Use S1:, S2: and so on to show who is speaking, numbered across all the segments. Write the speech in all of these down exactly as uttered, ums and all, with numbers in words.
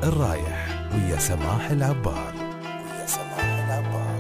S1: الرايح ويا سماح العبار ويا سماح العبار.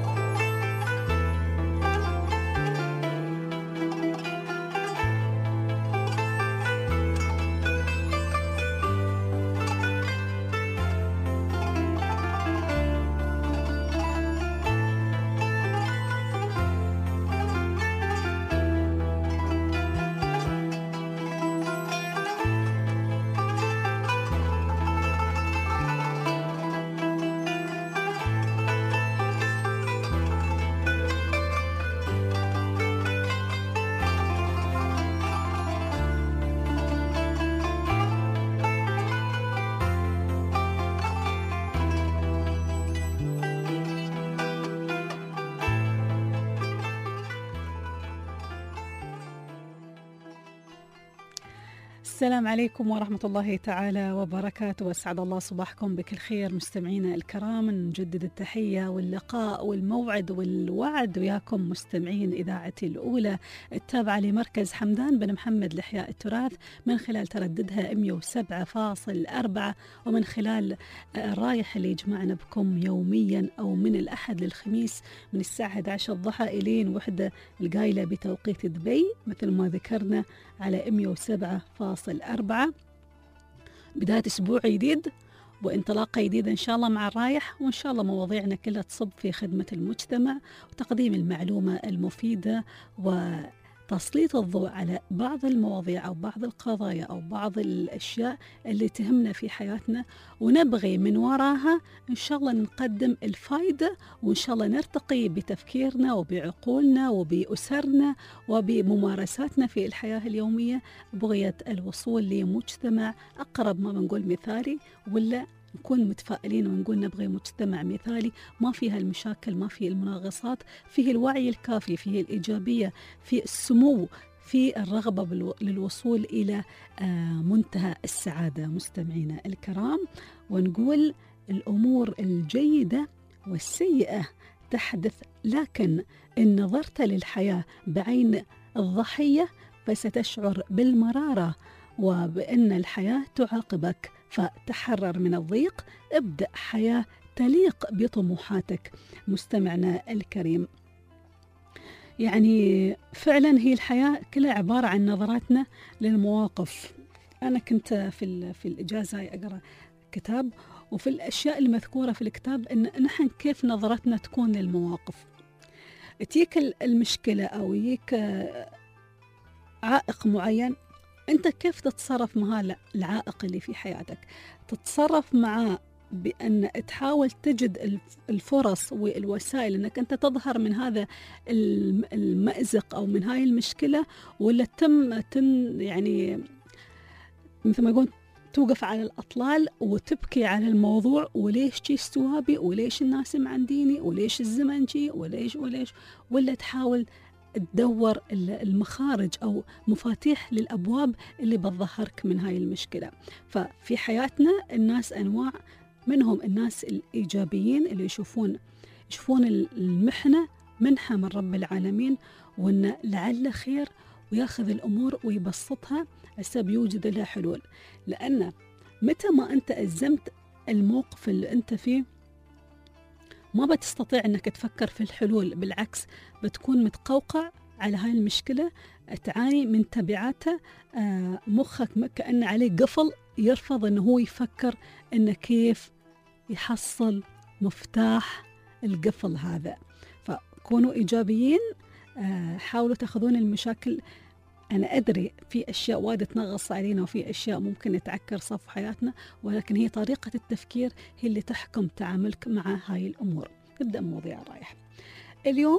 S2: السلام عليكم ورحمة الله تعالى وبركاته، واسعد الله صباحكم بكل خير مستمعينا الكرام. نجدد التحية واللقاء والموعد والوعد وياكم مستمعين إذاعتي الأولى التابعة لمركز حمدان بن محمد لإحياء التراث من خلال ترددها مئة وسبعة فاصلة أربعة، ومن خلال الرايح اللي يجمعنا بكم يوميا أو من الأحد للخميس من الساعة إحدى عشر الضحى إلين وحدة القايلة بتوقيت دبي مثل ما ذكرنا على مئة وسبعة فاصلة أربعة. بداية أسبوع جديد وانطلاقة جديدة إن شاء الله مع الرايح، وإن شاء الله مواضيعنا كلها تصب في خدمة المجتمع وتقديم المعلومة المفيدة وتسليط الضوء على بعض المواضيع أو بعض القضايا أو بعض الأشياء اللي تهمنا في حياتنا، ونبغي من وراها إن شاء الله نقدم الفائدة، وإن شاء الله نرتقي بتفكيرنا وبعقولنا وبأسرنا وبممارساتنا في الحياة اليومية بغية الوصول لمجتمع أقرب ما بنقول مثالي، ولا نكون متفائلين ونقول نبغي مجتمع مثالي ما فيها المشاكل، ما فيه المناغصات، فيه الوعي الكافي، فيه الإيجابية، فيه السمو، في الرغبة للوصول إلى منتهى السعادة. مستمعينا الكرام، ونقول الأمور الجيدة والسيئة تحدث، لكن إن نظرت للحياة بعين الضحية فستشعر بالمرارة وبأن الحياة تعاقبك، فتحرر من الضيق، ابدأ حياة تليق بطموحاتك. مستمعنا الكريم، يعني فعلا هي الحياة كلها عبارة عن نظراتنا للمواقف. أنا كنت في في الإجازة أقرأ كتاب، وفي الأشياء المذكورة في الكتاب إن نحن كيف نظرتنا تكون للمواقف. تيك المشكلة أو يجيك عائق معين، أنت كيف تتصرف مع هذا العائق اللي في حياتك؟ تتصرف معه بأن تحاول تجد الفرص والوسائل أنك أنت تظهر من هذا المأزق أو من هاي المشكلة، ولا تم تن يعني مثل ما يقول توقف على الأطلال وتبكي على الموضوع، وليش جي استوابي، وليش الناس معنديني، وليش الزمن جي، وليش وليش ولا تحاول تدور المخارج أو مفاتيح للأبواب اللي بتظهرك من هاي المشكلة. ففي حياتنا الناس أنواع، منهم الناس الإيجابيين اللي يشوفون يشوفون المحنة منحة من رب العالمين، وأن لعل خير، وياخذ الأمور ويبسطها حسب يوجد لها حلول. لأن متى ما أنت أزمت الموقف اللي أنت فيه ما بتستطيع أنك تفكر في الحلول، بالعكس بتكون متقوقع على هاي المشكلة، تعاني من تبعاتها. مخك كأن عليه قفل يرفض أنه هو يفكر أنه كيف يحصل مفتاح القفل هذا. فكونوا إيجابيين، حاولوا تأخذون المشاكل. أنا أدري في أشياء وايد تنغص علينا وفي أشياء ممكن تعكر صف حياتنا، ولكن هي طريقة التفكير هي اللي تحكم تعاملك مع هاي الأمور. نبدأ مواضيع الرايح اليوم.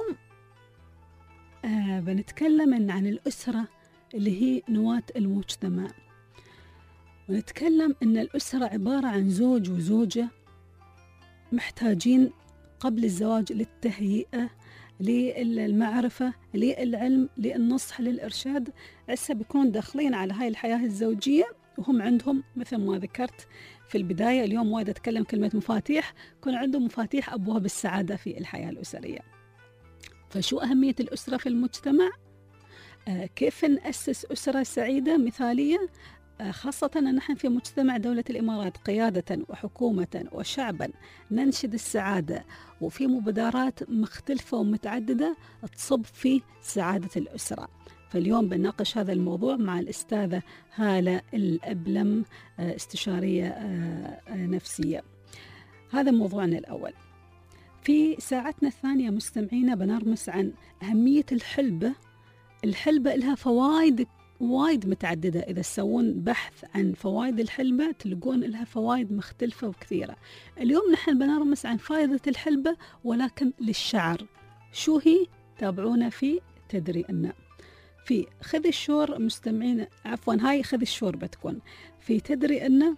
S2: آه بنتكلم عن الأسرة اللي هي نواة المجتمع، ونتكلم أن الأسرة عبارة عن زوج وزوجة محتاجين قبل الزواج للتهيئة، للمعرفة، للعلم، للنصح، للإرشاد. هسه بيكون داخلين على هاي الحياة الزوجية وهم عندهم مثل ما ذكرت في البداية، اليوم وايد أتكلم كلمة مفاتيح، يكون عندهم مفاتيح أبواب السعادة في الحياة الأسرية. فشو أهمية الأسرة في المجتمع؟ آه كيف نأسس أسرة سعيدة مثالية؟ خاصة أن نحن في مجتمع دولة الإمارات قيادة وحكومة وشعبا ننشد السعادة، وفي مبادرات مختلفة ومتعددة تصب في سعادة الأسرة. فاليوم بنناقش هذا الموضوع مع الأستاذة هالة الأبلم، استشارية نفسية. هذا موضوعنا الأول. في ساعتنا الثانية مستمعينا بنرمس عن أهمية الحلبة. الحلبة لها فوائد وايد متعددة، إذا تسوون بحث عن فوائد الحلبة تلقون لها فوائد مختلفة وكثيرة. اليوم نحن بنرمس عن فائدة الحلبة ولكن للشعر. شو هي؟ تابعونا في تدري أن في خذ الشور مستمعين، عفوا هاي خذ الشور بتكون في تدري أن.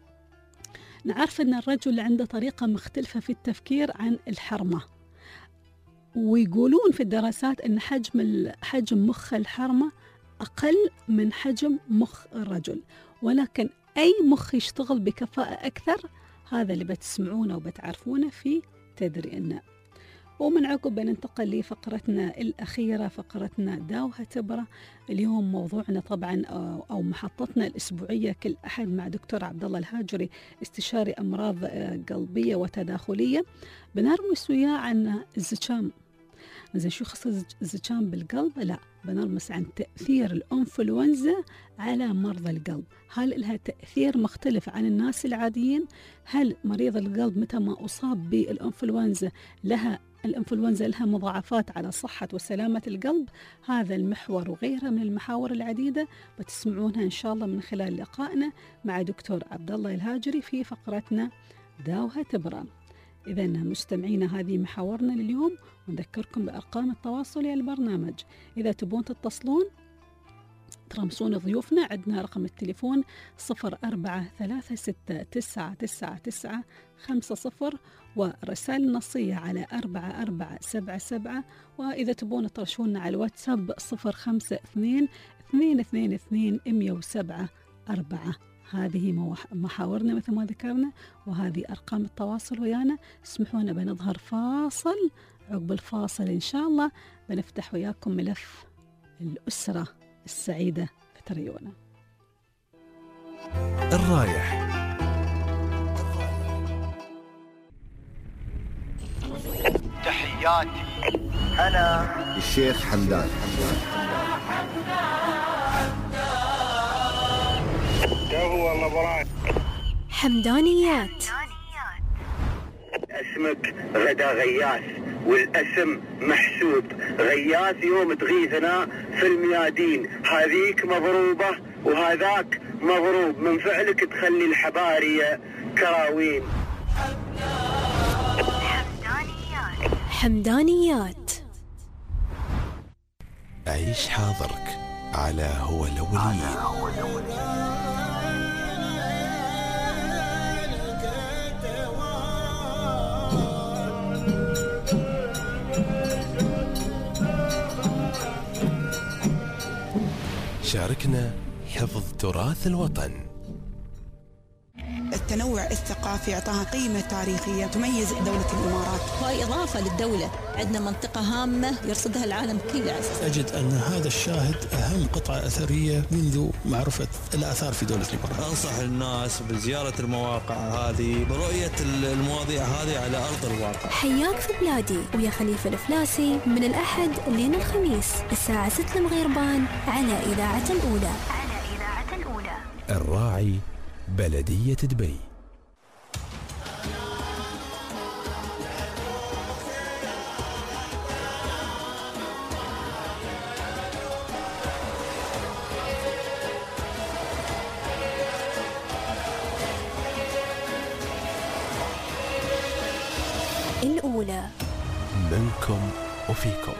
S2: نعرف أن الرجل عنده طريقة مختلفة في التفكير عن الحرمة، ويقولون في الدراسات أن حجم حجم مخ الحرمة أقل من حجم مخ الرجل، ولكن أي مخ يشتغل بكفاءة أكثر هذا اللي بتسمعونه وبتعرفونه في تدري أن. ومن عقب بننتقل لفقرتنا الأخيرة، فقرتنا داوها تبرة. اليوم موضوعنا طبعا أو محطتنا الأسبوعية كل أحد مع دكتور عبد الله الهاجري، استشاري أمراض قلبية وتداخلية. بنرمس وياه عن الزكام. زين شو خص الزكام بالقلب؟ لا، بنرمس عن تأثير الإنفلونزا على مرضى القلب. هل لها تأثير مختلف عن الناس العاديين؟ هل مريض القلب متى ما أصاب بالإنفلونزا لها الإنفلونزا لها مضاعفات على صحة وسلامة القلب؟ هذا المحور وغيرها من المحاور العديدة بتسمعونها إن شاء الله من خلال لقائنا مع دكتور عبد الله الهاجري في فقرتنا داوها تبرى. إذا مستمعينا هذه محاورنا لليوم، ونذكركم بأرقام التواصل يا البرنامج. إذا تبون تتصلون ترمسون ضيوفنا، عندنا رقم التليفون صفر أربعة ثلاثة ستة تسعة تسعة تسعة خمسة صفر، ورسائل نصية على أربعة أربعة سبعة سبعة. وإذا تبون ترشونا على الواتساب صفر خمسة اثنين اثنين اثنين اثنين مية وسبعة أربعة. هذه محاورنا مثل ما ذكرنا، وهذه أرقام التواصل ويانا. اسمحونا بنظهر فاصل، عقب الفاصل إن شاء الله بنفتح وياكم ملف الأسرة السعيدة فتريونا.
S1: الرايح
S3: تحياتي أنا
S4: الشيخ حمدان.
S3: هو الله
S5: حمدانيات.
S3: اسمك غدا غياث والاسم محسوب. غياث يوم تغيثنا في الميادين، هذيك مضروبة وهذاك مضروب، من فعلك تخلي الحبارية كراوين.
S5: حمدانيات. حمدانيات.
S1: عيش حاضرك على هو الأولين. شاركنا حفظ تراث الوطن.
S6: التنوع الثقافي اعطاها قيمة تاريخية تميز دولة الإمارات،
S7: وهي إضافة للدولة. عندنا منطقة هامة يرصدها العالم كله.
S8: أجد أن هذا الشاهد أهم قطعة أثرية منذ معرفة الآثار في دولة الإمارات.
S9: أنصح الناس بزيارة المواقع هذه، برؤية المواضيع هذه على أرض الواقع.
S5: حياك في بلادي ويا خليفة الفلاسي من الأحد لين الخميس الساعة ستة المغربان على إذاعة الأولى. على إذاعة الأولى.
S1: الراعي بلدية دبي.
S5: الأولى
S1: منكم وفيكم.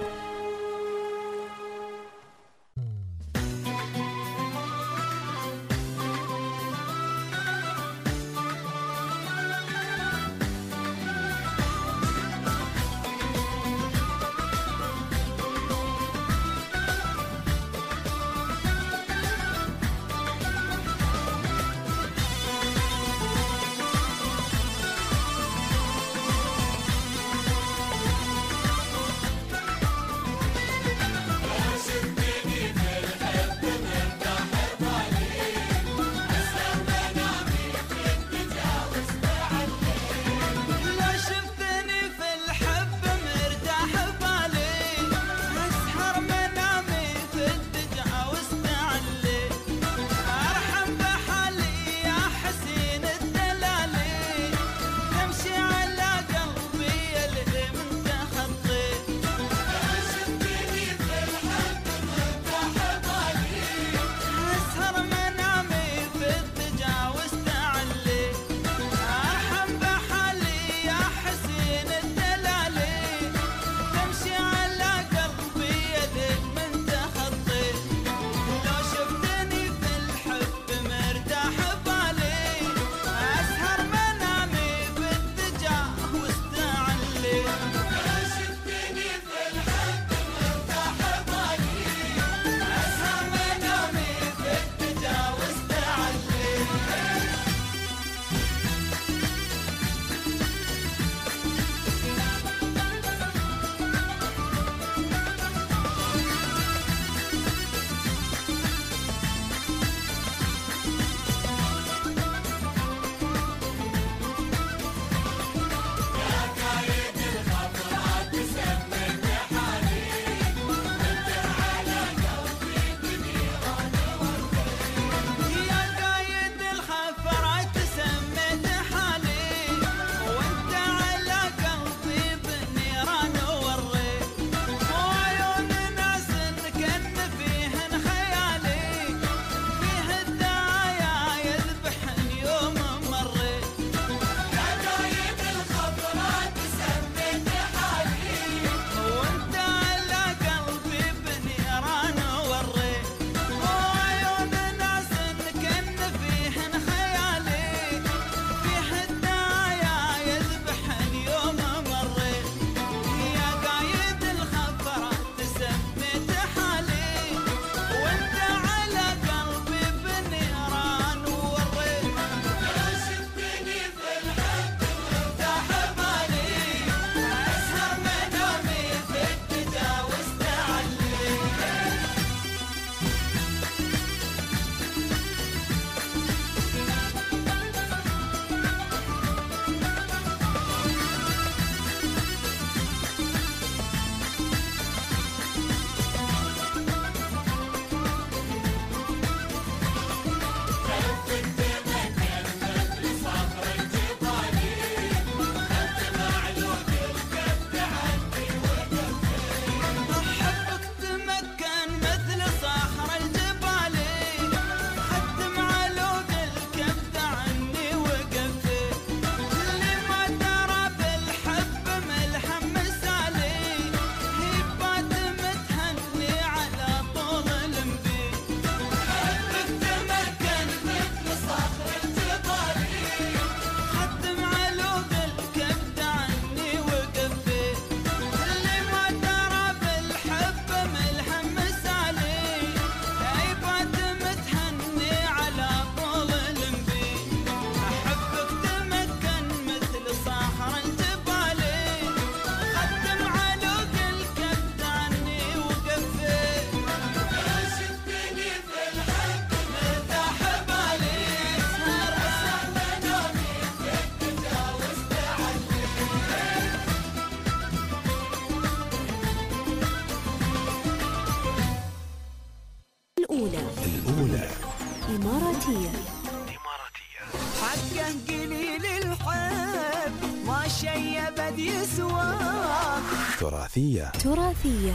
S1: تراثية.
S5: تراثية.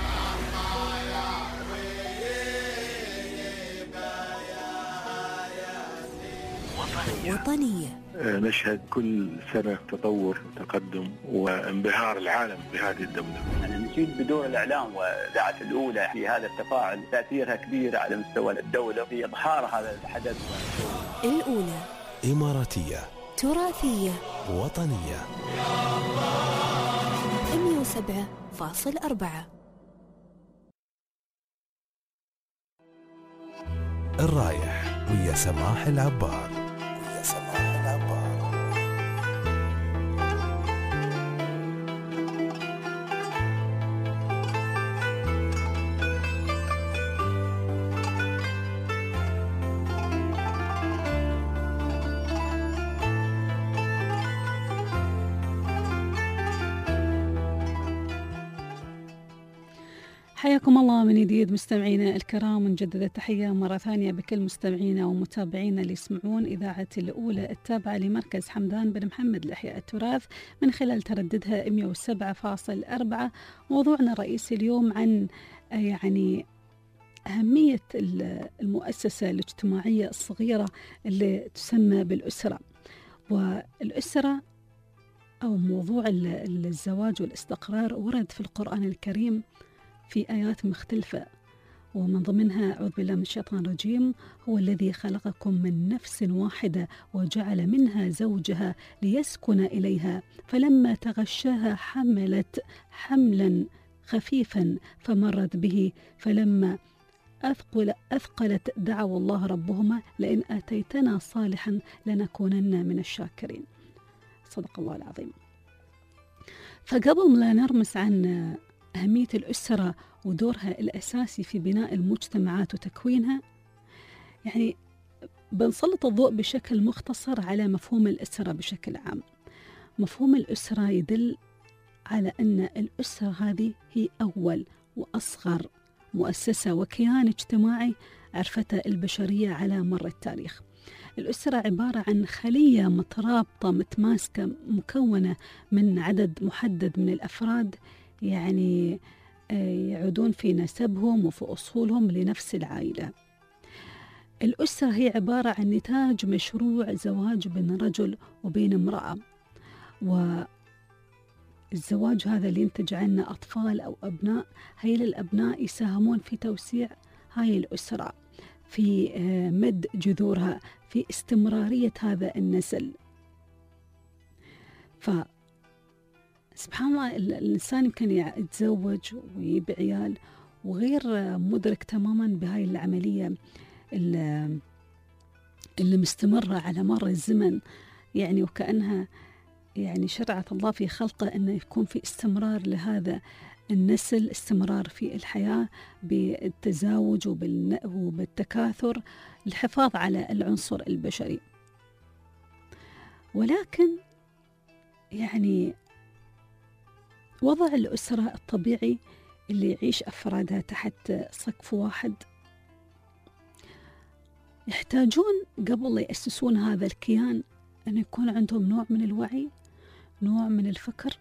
S5: وطنية.
S4: نشهد كل سنة تطور وتقدم وانبهار العالم بهذه الدولة.
S10: أنا نشيد بدور الإعلام والإذاعة الأولى في هذا التفاعل، تأثيرها كبير على مستوى الدولة في إظهار هذا الحدث.
S5: الأولى
S1: إماراتية،
S5: تراثية،
S1: وطنية.
S5: مئة وسبعة فاصل أربعة.
S1: الرايح ويا سماح العبار. ويا سماح العبار.
S2: حياكم الله من جديد مستمعينا الكرام، نجدد التحية مرة ثانية بكل مستمعينا ومتابعينا اللي يسمعون إذاعة الأولى التابعة لمركز حمدان بن محمد لإحياء التراث من خلال ترددها مئة وسبعة فاصل أربعة. موضوعنا الرئيسي اليوم عن يعني أهمية المؤسسة الاجتماعية الصغيرة اللي تسمى بالأسرة. والأسرة أو موضوع الزواج والاستقرار ورد في القرآن الكريم في آيات مختلفة، ومن ضمنها أعوذ بالله من الشيطان الرجيم: هو الذي خلقكم من نفس واحدة وجعل منها زوجها ليسكن إليها فلما تغشاها حملت حملا خفيفا فمرت به فلما أثقل أثقلت دعوا الله ربهما لئن آتيتنا صالحا لنكونن من الشاكرين. صدق الله العظيم. فقبل لا نرمس عن أهمية الأسرة ودورها الأساسي في بناء المجتمعات وتكوينها، يعني بنسلط الضوء بشكل مختصر على مفهوم الأسرة بشكل عام. مفهوم الأسرة يدل على أن الأسرة هذه هي أول وأصغر مؤسسة وكيان اجتماعي عرفتها البشرية على مر التاريخ. الأسرة عبارة عن خلية مترابطة متماسكة مكونة من عدد محدد من الأفراد، يعني يعودون في نسبهم وفي أصولهم لنفس العائلة. الأسرة هي عبارة عن نتاج مشروع زواج بين رجل وبين امرأة، والزواج هذا اللي ينتج عنه أطفال أو أبناء. هاي الأبناء يساهمون في توسيع هاي الأسرة، في مد جذورها، في استمرارية هذا النسل. ف سبحان الله الإنسان يمكن يتزوج ويبي عيال وغير مدرك تماما بهاي العملية اللي مستمرة على مر الزمن، يعني وكأنها يعني شرعة الله في خلقه أنه يكون في استمرار لهذا النسل، استمرار في الحياة بالتزاوج وبالتكاثر للحفاظ على العنصر البشري. ولكن يعني وضع الأسرة الطبيعي اللي يعيش أفرادها تحت سقف واحد يحتاجون قبل لا يأسسون هذا الكيان أن يكون عندهم نوع من الوعي، نوع من الفكر،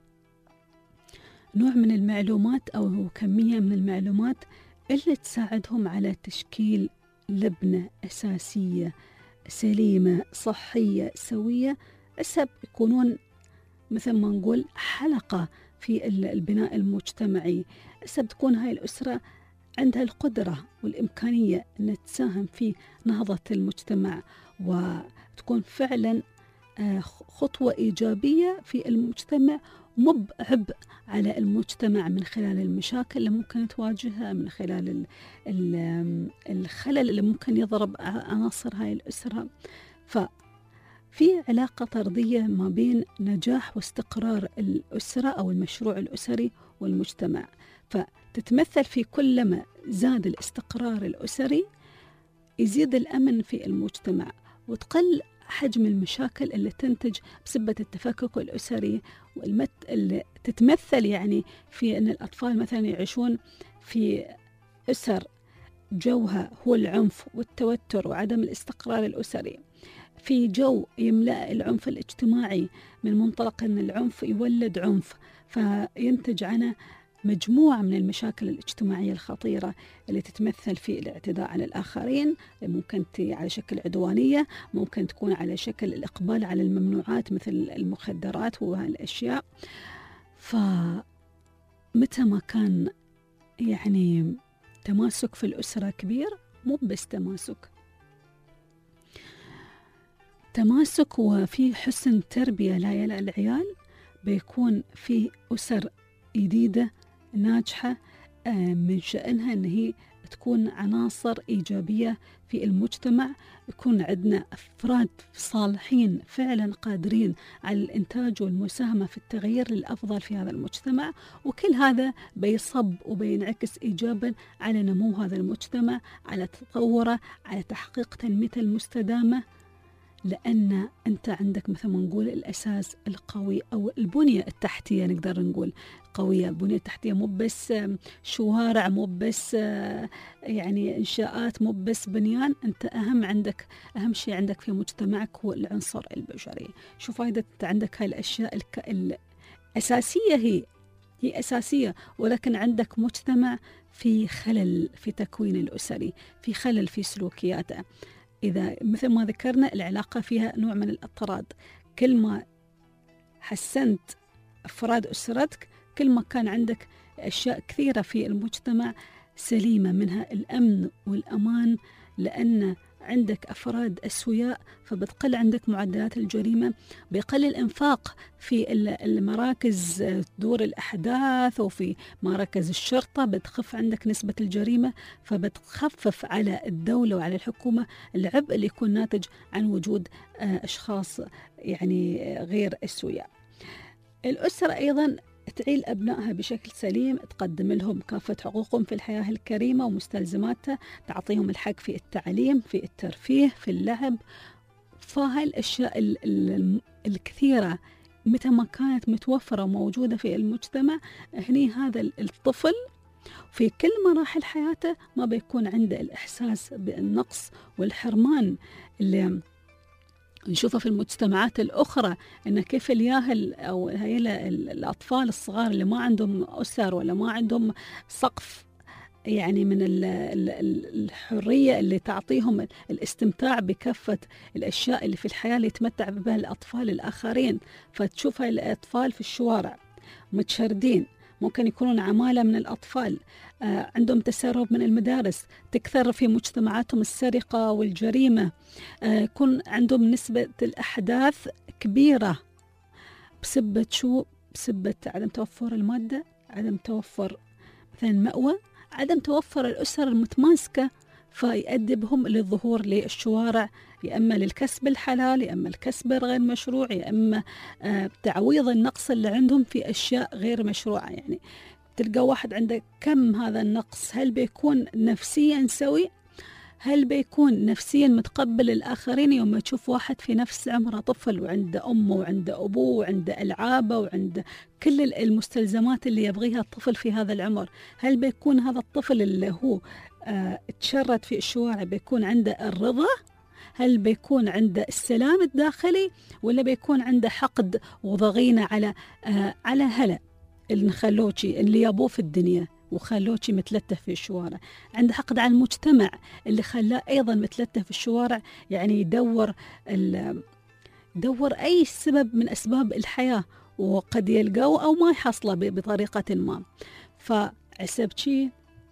S2: نوع من المعلومات أو كمية من المعلومات اللي تساعدهم على تشكيل لبنة أساسية سليمة صحية سوية، أسب يكونون مثل ما نقول حلقة في البناء المجتمعي. أسب تكون هاي الأسرة عندها القدرة والإمكانية أن تساهم في نهضة المجتمع وتكون فعلا خطوة إيجابية في المجتمع، مب عبء على المجتمع من خلال المشاكل اللي ممكن تواجهها، من خلال الخلل اللي ممكن يضرب عناصر هاي الأسرة. ففي علاقة طردية ما بين نجاح واستقرار الأسرة أو المشروع الأسري والمجتمع، فتتمثل في كلما زاد الاستقرار الأسري يزيد الأمن في المجتمع وتقل حجم المشاكل اللي تنتج بسبب التفكك الأسري، والمت اللي تتمثل يعني في أن الأطفال مثلا يعيشون في أسر جوها هو العنف والتوتر وعدم الاستقرار الأسري. في جو يملأ العنف الاجتماعي من منطلق أن العنف يولد عنف، فينتج عنه مجموعة من المشاكل الاجتماعية الخطيرة اللي تتمثل في الاعتداء على الآخرين، ممكن على شكل عدوانية، ممكن تكون على شكل الإقبال على الممنوعات مثل المخدرات وهالأشياء. فمتى ما كان يعني تماسك في الأسرة كبير، مو بس تماسك تماسك وفي حسن تربية لا يلا العيال، بيكون في أسر جديدة ناجحة من شأنها أن هي تكون عناصر إيجابية في المجتمع، يكون عندنا أفراد صالحين فعلا قادرين على الإنتاج والمساهمة في التغيير للأفضل في هذا المجتمع، وكل هذا بيصب وبينعكس إيجابا على نمو هذا المجتمع، على تطوره، على تحقيق تنميته المستدامة. لأن أنت عندك مثل ما نقول الأساس القوي أو البنية التحتية، نقدر نقول قوية. البنية التحتية مو بس شوارع، مو بس يعني إنشاءات، مو بس بنيان. أنت أهم عندك أهم شيء عندك في مجتمعك هو العنصر البشري. شو فايدة أنت عندك هاي الأشياء الأساسية؟ هي هي أساسية، ولكن عندك مجتمع في خلل في تكوين الأسري، في خلل في سلوكياته. إذا مثل ما ذكرنا العلاقة فيها نوع من الاضطراد، كل ما حسنت أفراد أسرتك كل ما كان عندك أشياء كثيرة في المجتمع سليمة، منها الأمن والأمان، لأن عندك أفراد أسوياء فبتقل عندك معدلات الجريمة، بيقل الإنفاق في المراكز دور الأحداث وفي مراكز الشرطة، بتخف عندك نسبة الجريمة، فبتخفف على الدولة وعلى الحكومة العبء اللي يكون ناتج عن وجود أشخاص يعني غير أسوياء. الأسرة أيضا تعيل أبنائها بشكل سليم، تقدم لهم كافة حقوقهم في الحياة الكريمة ومستلزماتها، تعطيهم الحق في التعليم، في الترفيه، في اللعب. فهاي الأشياء ال ال الكثيرة متى ما كانت متوفرة وموجودة في المجتمع، هني هذا الطفل في كل مراحل حياته ما بيكون عنده الإحساس بالنقص والحرمان اللي نشوفه في المجتمعات الأخرى، إن كيف الياهل أو هاي الأطفال الصغار اللي ما عندهم أسر ولا ما عندهم سقف يعني من الحرية اللي تعطيهم الاستمتاع بكافة الأشياء اللي في الحياة اللي يتمتع بها الأطفال الآخرين. فتشوف هاي الأطفال في الشوارع متشردين، ممكن يكونون عمالة من الأطفال، آه عندهم تسرب من المدارس، تكثر في مجتمعاتهم السرقة والجريمة، آه يكون عندهم نسبة الأحداث كبيرة بسبة شو؟ بسبة عدم توفر المادة، عدم توفر مثلا مأوى، عدم توفر الأسر المتماسكة، فيؤدي بهم للظهور للشوارع، يا إما للكسب الحلال، يا إما الكسب الغير مشروع، يا إما آه تعويض النقص اللي عندهم في أشياء غير مشروعة. يعني تلقى واحد عنده كم هذا النقص، هل بيكون نفسيا سوي؟ هل بيكون نفسيا متقبل الآخرين يوم ما تشوف واحد في نفس عمره طفل وعنده أمه وعنده أبوه وعنده ألعابه وعنده كل المستلزمات اللي يبغيها الطفل في هذا العمر؟ هل بيكون هذا الطفل اللي هو آه تشرد في الشوارع بيكون عنده الرضا؟ هل بيكون عنده السلام الداخلي، ولا بيكون عنده حقد وضغينة على آه على هلا اللي نخلوشي اللي يابوه في الدنيا وخلوشي متلتف في الشوارع؟ عنده حقد على المجتمع اللي خلاه أيضا متلتف في الشوارع، يعني يدور يدور أي سبب من أسباب الحياة وقد يلقاه أو ما يحصله بطريقة ما. فعسبتشي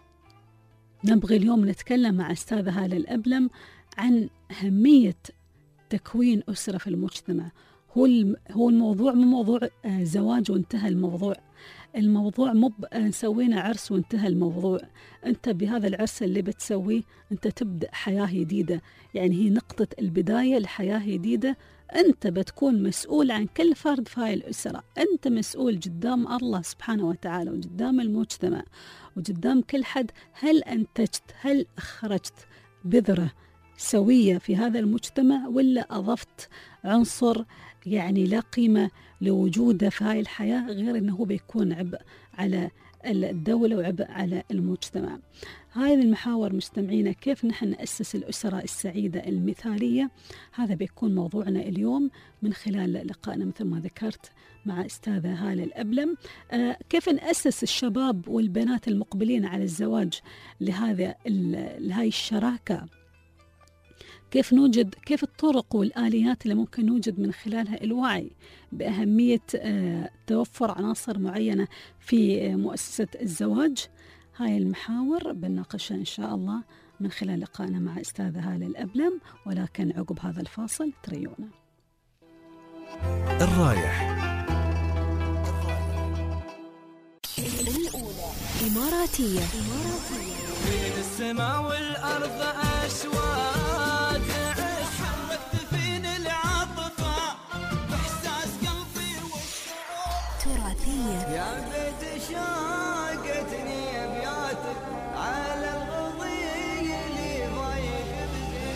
S2: نبغي اليوم نتكلم مع أستاذة هالة الأبلم عن أهمية تكوين أسرة في المجتمع. هو هو الموضوع مو موضوع زواج وانتهى الموضوع، الموضوع مو نسوينا عرس وانتهى الموضوع. أنت بهذا العرس اللي بتسويه أنت تبدأ حياة جديدة، يعني هي نقطة البداية لحياة جديدة. أنت بتكون مسؤول عن كل فرد في هاي الأسرة، أنت مسؤول قدام الله سبحانه وتعالى وقدام المجتمع وقدام كل حد. هل أنتجت، هل أخرجت بذرة سوية في هذا المجتمع، ولا أضفت عنصر يعني لا قيمة لوجوده في هاي الحياة غير أنه بيكون عبء على الدولة وعبء على المجتمع. هذه المحاور مستمعينا، كيف نحن نأسس الأسرة السعيدة المثالية، هذا بيكون موضوعنا اليوم من خلال لقائنا مثل ما ذكرت مع أستاذة هالة الأبلم. آه كيف نأسس الشباب والبنات المقبلين على الزواج لهذا لهاي الشراكة، كيف نوجد كيف الطرق والآليات اللي ممكن نوجد من خلالها الوعي بأهمية آه توفر عناصر معينة في آه مؤسسة الزواج. هاي المحاور بنناقشها إن شاء الله من خلال لقائنا مع أستاذة هالة الأبلم، ولكن عقب هذا الفاصل تريونا.
S1: الرايح
S5: الأولى إماراتية.
S11: بين السماء والأرض أشواق حركت فيني العاطفة بإحساس قلبي والشعور.
S5: تراثية.
S11: يا بيت شاقتني أبياتك على القضية اللي ضايق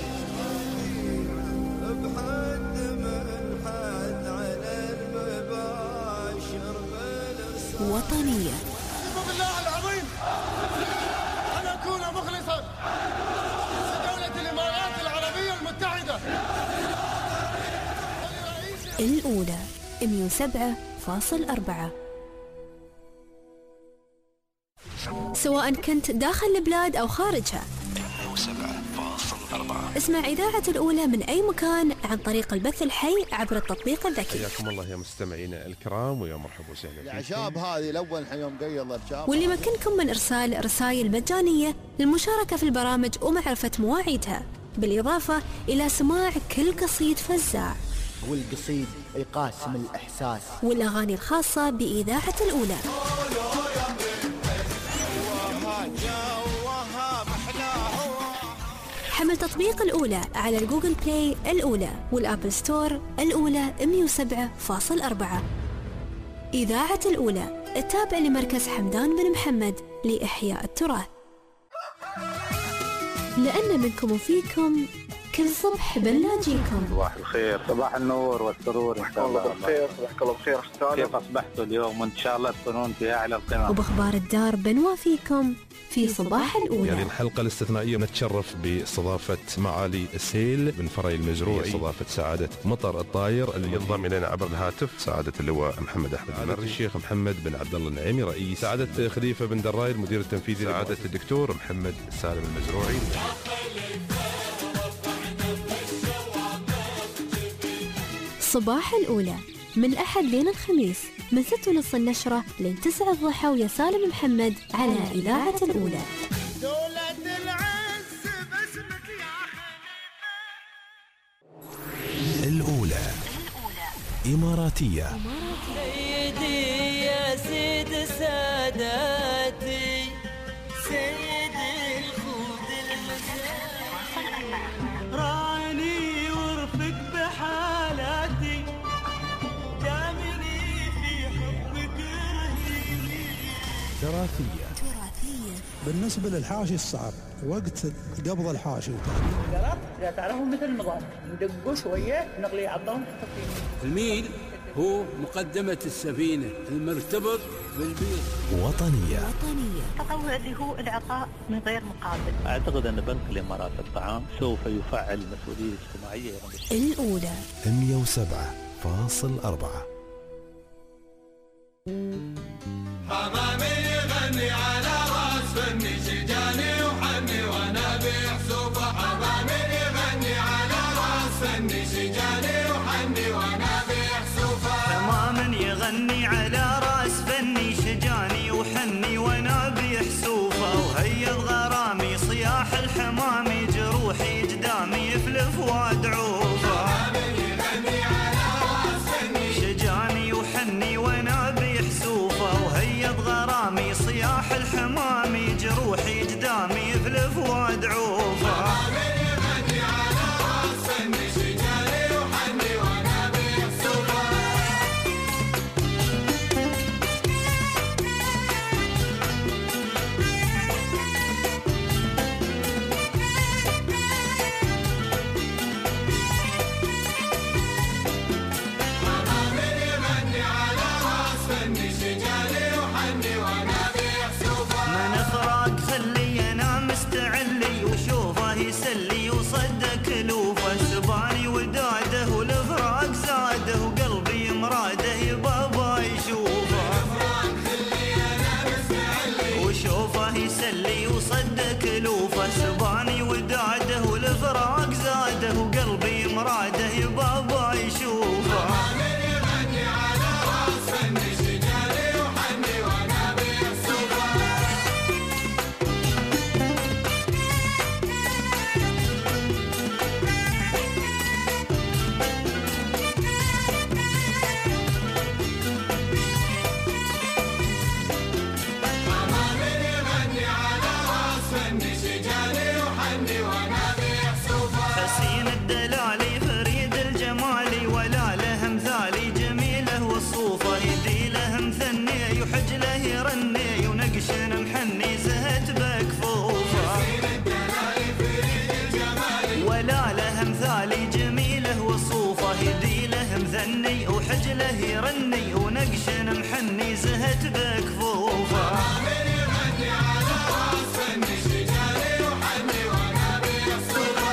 S11: بحد من حد على المباشر بالرسالة.
S5: وطنية.
S12: بالله العظيم أن أكون مخلصا لدولة الإمارات العربية المتحدة.
S5: الأولى مئة وسبعة فاصل أربعة. سواء كنت داخل البلاد أو خارجها،
S1: مئة وسبعة فاصل أربعة.
S5: اسمع إذاعة الأولى من أي مكان عن طريق البث الحي عبر التطبيق الذكي.
S13: حياكم الله يا مستمعينا الكرام ويا مرحبا وسهلا.
S12: الأعشاب هذه الأول يوم قيض الأعشاب.
S5: واللي يمكنكم من إرسال رسائل مجانية للمشاركة في البرامج ومعرفة مواعيدها، بالإضافة إلى سماع كل قصيد فزاع
S14: والقصيد يقاسم الإحساس
S5: والأغاني الخاصة بإذاعة الأولى. حمل تطبيق الأولى على الجوجل بلاي الأولى والآبل ستور الأولى مئة وسبعة فاصل أربعة. إذاعة الأولى التابع لمركز حمدان بن محمد لإحياء التراث. لأن منكم وفيكم كل صبح بنلاقيكم.
S10: صباح الخير، صباح النور والسرور ان شاء الله.
S4: صباح الخير، صباحك الله بخير اختار.
S10: كيف اصبحتوا اليوم؟ وان شاء الله تكونون في اعلى القمم.
S5: وباخبار الدار بنوافيكم في صباح الأولى.
S13: يعني الحلقة الاستثنائية نتشرف باستضافة معالي السيل بن فري المزروعي، استضافة سعادة مطر الطاير اللي ينضم إلينا عبر الهاتف سعادة اللواء محمد أحمد المري، الشيخ محمد بن عبد الله النعيمي رئيس، سعادة خليفة بن دراي المدير التنفيذي، سعادة الدكتور محمد سالم المزروعي.
S5: صباح الأولى من الأحد لين الخميس من ستة ونص النشرة لين تسعة الضحى ويا سالم محمد على إذاعة الأولى.
S11: دولة العز باسمك يا
S1: الأولى إماراتية.
S11: سيدي يا سيد ساداتي سيدي الخود المساء راني ورفق بحالاتي دامني في حبك رهيبي.
S1: تراثية.
S8: بالنسبة للحاشي الصعب وقت قبض الحاشي
S15: قرط إذا تعرفوا مثل النظام ندقوا شوية نقلي عضهم.
S16: الميل هو مقدمة السفينة المرتبط بالبيض.
S1: وطنية.
S17: وطنية التطوع اللي هو العطاء من غير مقابل.
S10: أعتقد أن بنك الإمارات الطعام سوف يفعل مسؤولية اجتماعية.
S5: الأولى
S1: مئة وسبعة فاصل أربعة.
S11: حمامي يغني على راس فني شجاني وحني وانا بحسوبه. حمامي يغني على راس فني شجاني وحني وانا بحسوبه.
S18: حمام يغني على راس فني شجاني وحني وانا بحسوبه. وهيا غرامي صياح الحمامي جروحي قدامي يفلف وادعوفه.
S11: حمامي يغني على راس فني
S18: شجاني وحني وانا بحسوبه. وهيا غرامي صياح الحمامي جروحي قدامي يفلف وادعوفه. يغني وحجله يرني ونقش محني زهت بكفوفه.
S11: من يغني على راس فني شجاني وحني وانا بيحسوفه.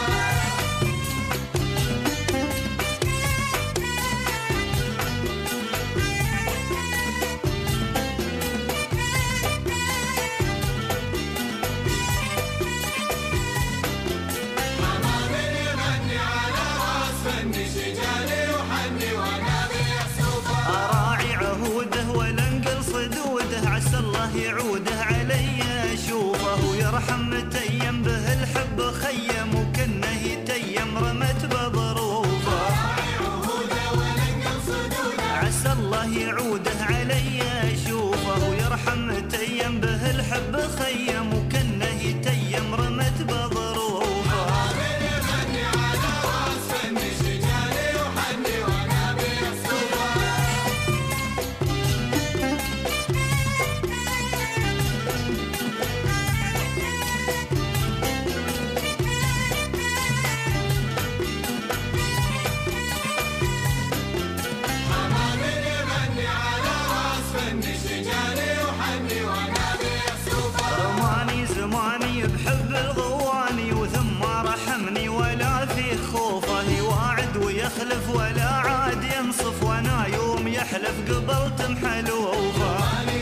S18: يعوده علي اشوفه ويرحم متيم به الحب خيم وكنه يتيم رمت بظروفه. عسى الله يعوده علي اشوفه ويرحم متيم به الحب خيم وكنه يتيم رمت بظروفه. بحب الغواني وثم رحمني ولا فيه خوفه. يواعد ويخلف ولا عاد ينصف وانا يوم يحلف قبلت محلوفه.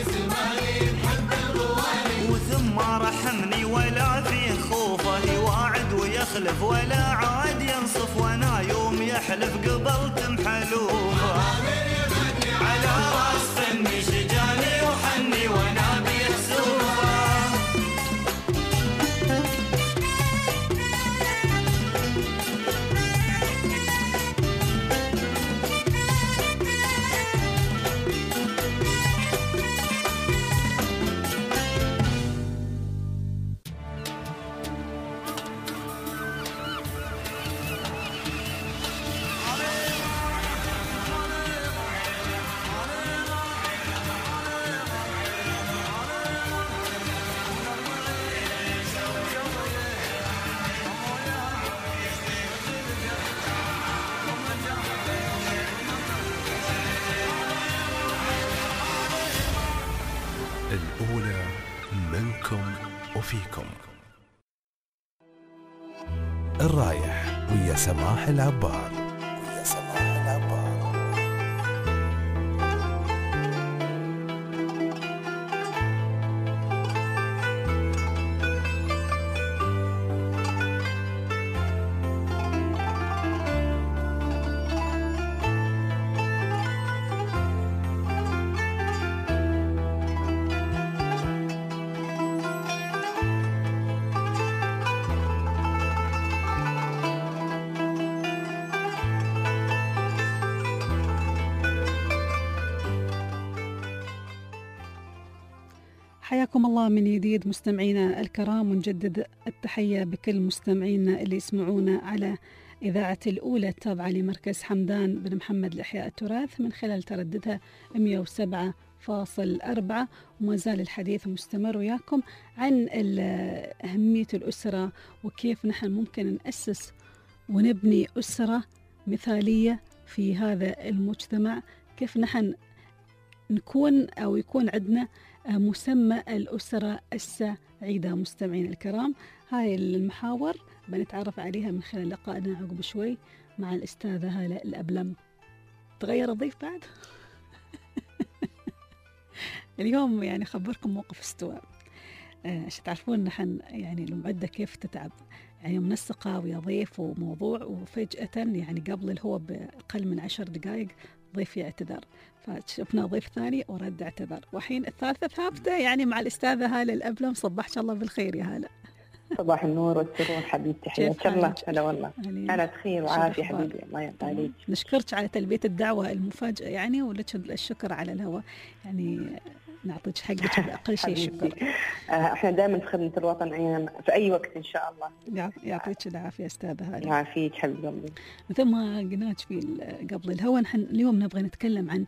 S18: وثم رحمني ولا فيه خوفه. يواعد ويخلف ولا عاد ينصف وانا يوم يحلف قبلت محلوفه. على راس فني شجاني وحني وانا بيحسوفه.
S1: الأولى منكم وفيكم. الرايح ويا سماح العبار. ويا سماح العبار.
S2: حياكم الله من جديد مستمعينا الكرام، ونجدد التحية بكل مستمعينا اللي يسمعونا على إذاعة الأولى التابعة لمركز حمدان بن محمد لإحياء التراث من خلال ترددها مئة وسبعة فاصل أربعة. وما زال الحديث مستمر وياكم عن أهمية الأسرة وكيف نحن ممكن نأسس ونبني أسرة مثالية في هذا المجتمع، كيف نحن نكون أو يكون عندنا مسمى الأسرة السعيدة. مستمعين الكرام، هاي المحاور بنتعرف عليها من خلال لقائنا عقب شوي مع الأستاذة هالة الأبلم. تغير الضيف بعد اليوم يعني خبركم موقف استواء عشان تعرفون نحن يعني المعدة كيف تتعب. يعني منسقة ويا ضيف وموضوع وفجأة يعني قبل الهو بأقل من عشر دقائق ضيف يعتذر، فشفنا ضيف ثاني ورد اعتذر، وحين الثالثة ثابتة يعني مع الأستاذة هالة الأبلم. صبحك الله بالخير يا هالة.
S19: صباح النور والسرور حبيبتي، حياك الله. هلا والله، أنا بخير وعافية حبيبي، الله يرضى عليك.
S2: نشكرك على تلبية الدعوة المفاجئة يعني، ولك الشكر على الهواء يعني، نعطيك حقك بأقل شيء شكر.
S19: احنا دائما في خدمة الوطن في أي وقت إن شاء الله.
S2: يعطيك العافية أستاذة هالة.
S19: يعافيك حبيب قلبي.
S2: مثل ما قلناك في قبل الهواء، نحن اليوم نبغى نتكلم عن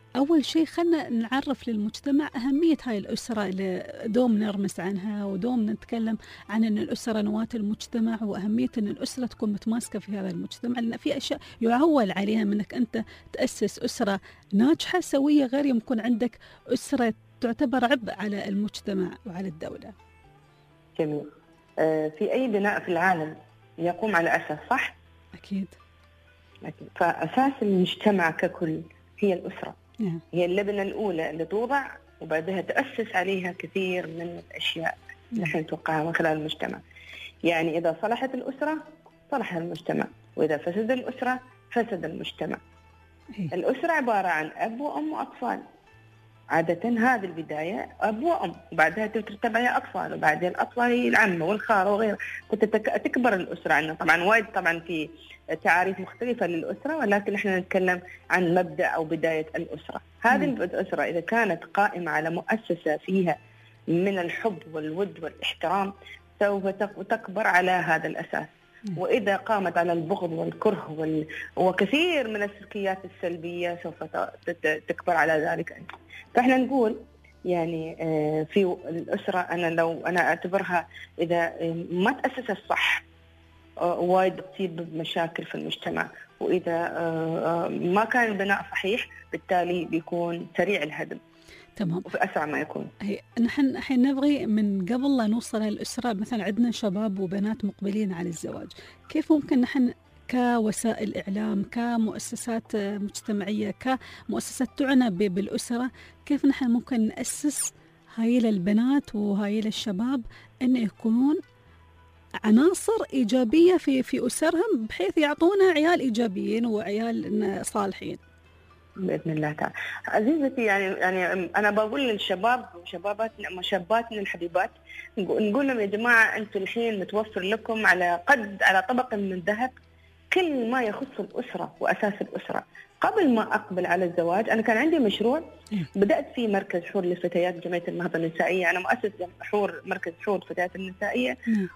S2: أول شيء خلنا نعرف للمجتمع أهمية هاي الأسرة اللي دوم نرمس عنها ودوم نتكلم عن أن الأسرة نواة المجتمع، وأهمية أن الأسرة تكون متماسكة في هذا المجتمع، لأن في أشياء يعول عليها منك أنت تأسس أسرة ناجحة سوية، غير يمكن عندك أسرة تعتبر عبء على المجتمع وعلى الدولة.
S19: جميل. آه في أي بناء في العالم يقوم على أساس، صح؟
S2: أكيد.
S19: أكيد. فأساس المجتمع ككل هي الأسرة.
S2: نعم.
S19: هي اللبنة الأولى اللي توضع وبعدها تأسس عليها كثير من الأشياء اللي نحن نتوقعها من خلال المجتمع. يعني إذا صلحت الأسرة صلح المجتمع، وإذا فسد الأسرة فسد المجتمع.
S2: إيه.
S19: الأسرة عبارة عن أب وأم وأطفال. عادة هذه البداية أب وأم، وبعدها تتبعها أطفال، وبعدها الأطفال هي العمة والخالة وغيرها، تكبر الأسرة عندنا. طبعا وايد طبعا في تعاريف مختلفة للأسرة، ولكن احنا نتكلم عن مبدأ أو بداية الأسرة. هذه الأسرة إذا كانت قائمة على مؤسسة فيها من الحب والود والاحترام سوف تكبر على هذا الأساس. وإذا قامت على البغض والكره وال... وكثير من السلوكيات السلبية سوف تكبر على ذلك. فإحنا نقول يعني في الأسرة، أنا لو أنا أعتبرها إذا ما تأسست صح وايد تصيب مشاكل في المجتمع، وإذا ما كان البناء صحيح بالتالي بيكون سريع الهدم.
S2: تمام.
S19: وفي أسرع ما يكون.
S2: هي نحن الحين نبغي من قبل لا نوصل للأسرة، مثلا عندنا شباب وبنات مقبلين على الزواج، كيف ممكن نحن كوسائل إعلام، كمؤسسات مجتمعية، كمؤسسات تعنى بالأسرة، كيف نحن ممكن نأسس هاي للبنات وهاي للشباب أن يكونون عناصر إيجابية في في أسرهم، بحيث يعطونا عيال إيجابيين وعيال صالحين
S19: بإذن الله تعالى. عزيزتي، يعني يعني أنا بقول للشباب وشباباتنا شاباتنا الحبيبات، نقول لهم يا جماعة أنتم الحين متوفر لكم على قد على طبق من ذهب كل ما يخص الأسرة وأساس الأسرة. قبل ما أقبل على الزواج أنا كان عندي مشروع بدأت فيه مركز حور للفتيات جمعية النهضة النسائية. أنا مؤسس حور مركز حور الفتيات النسائية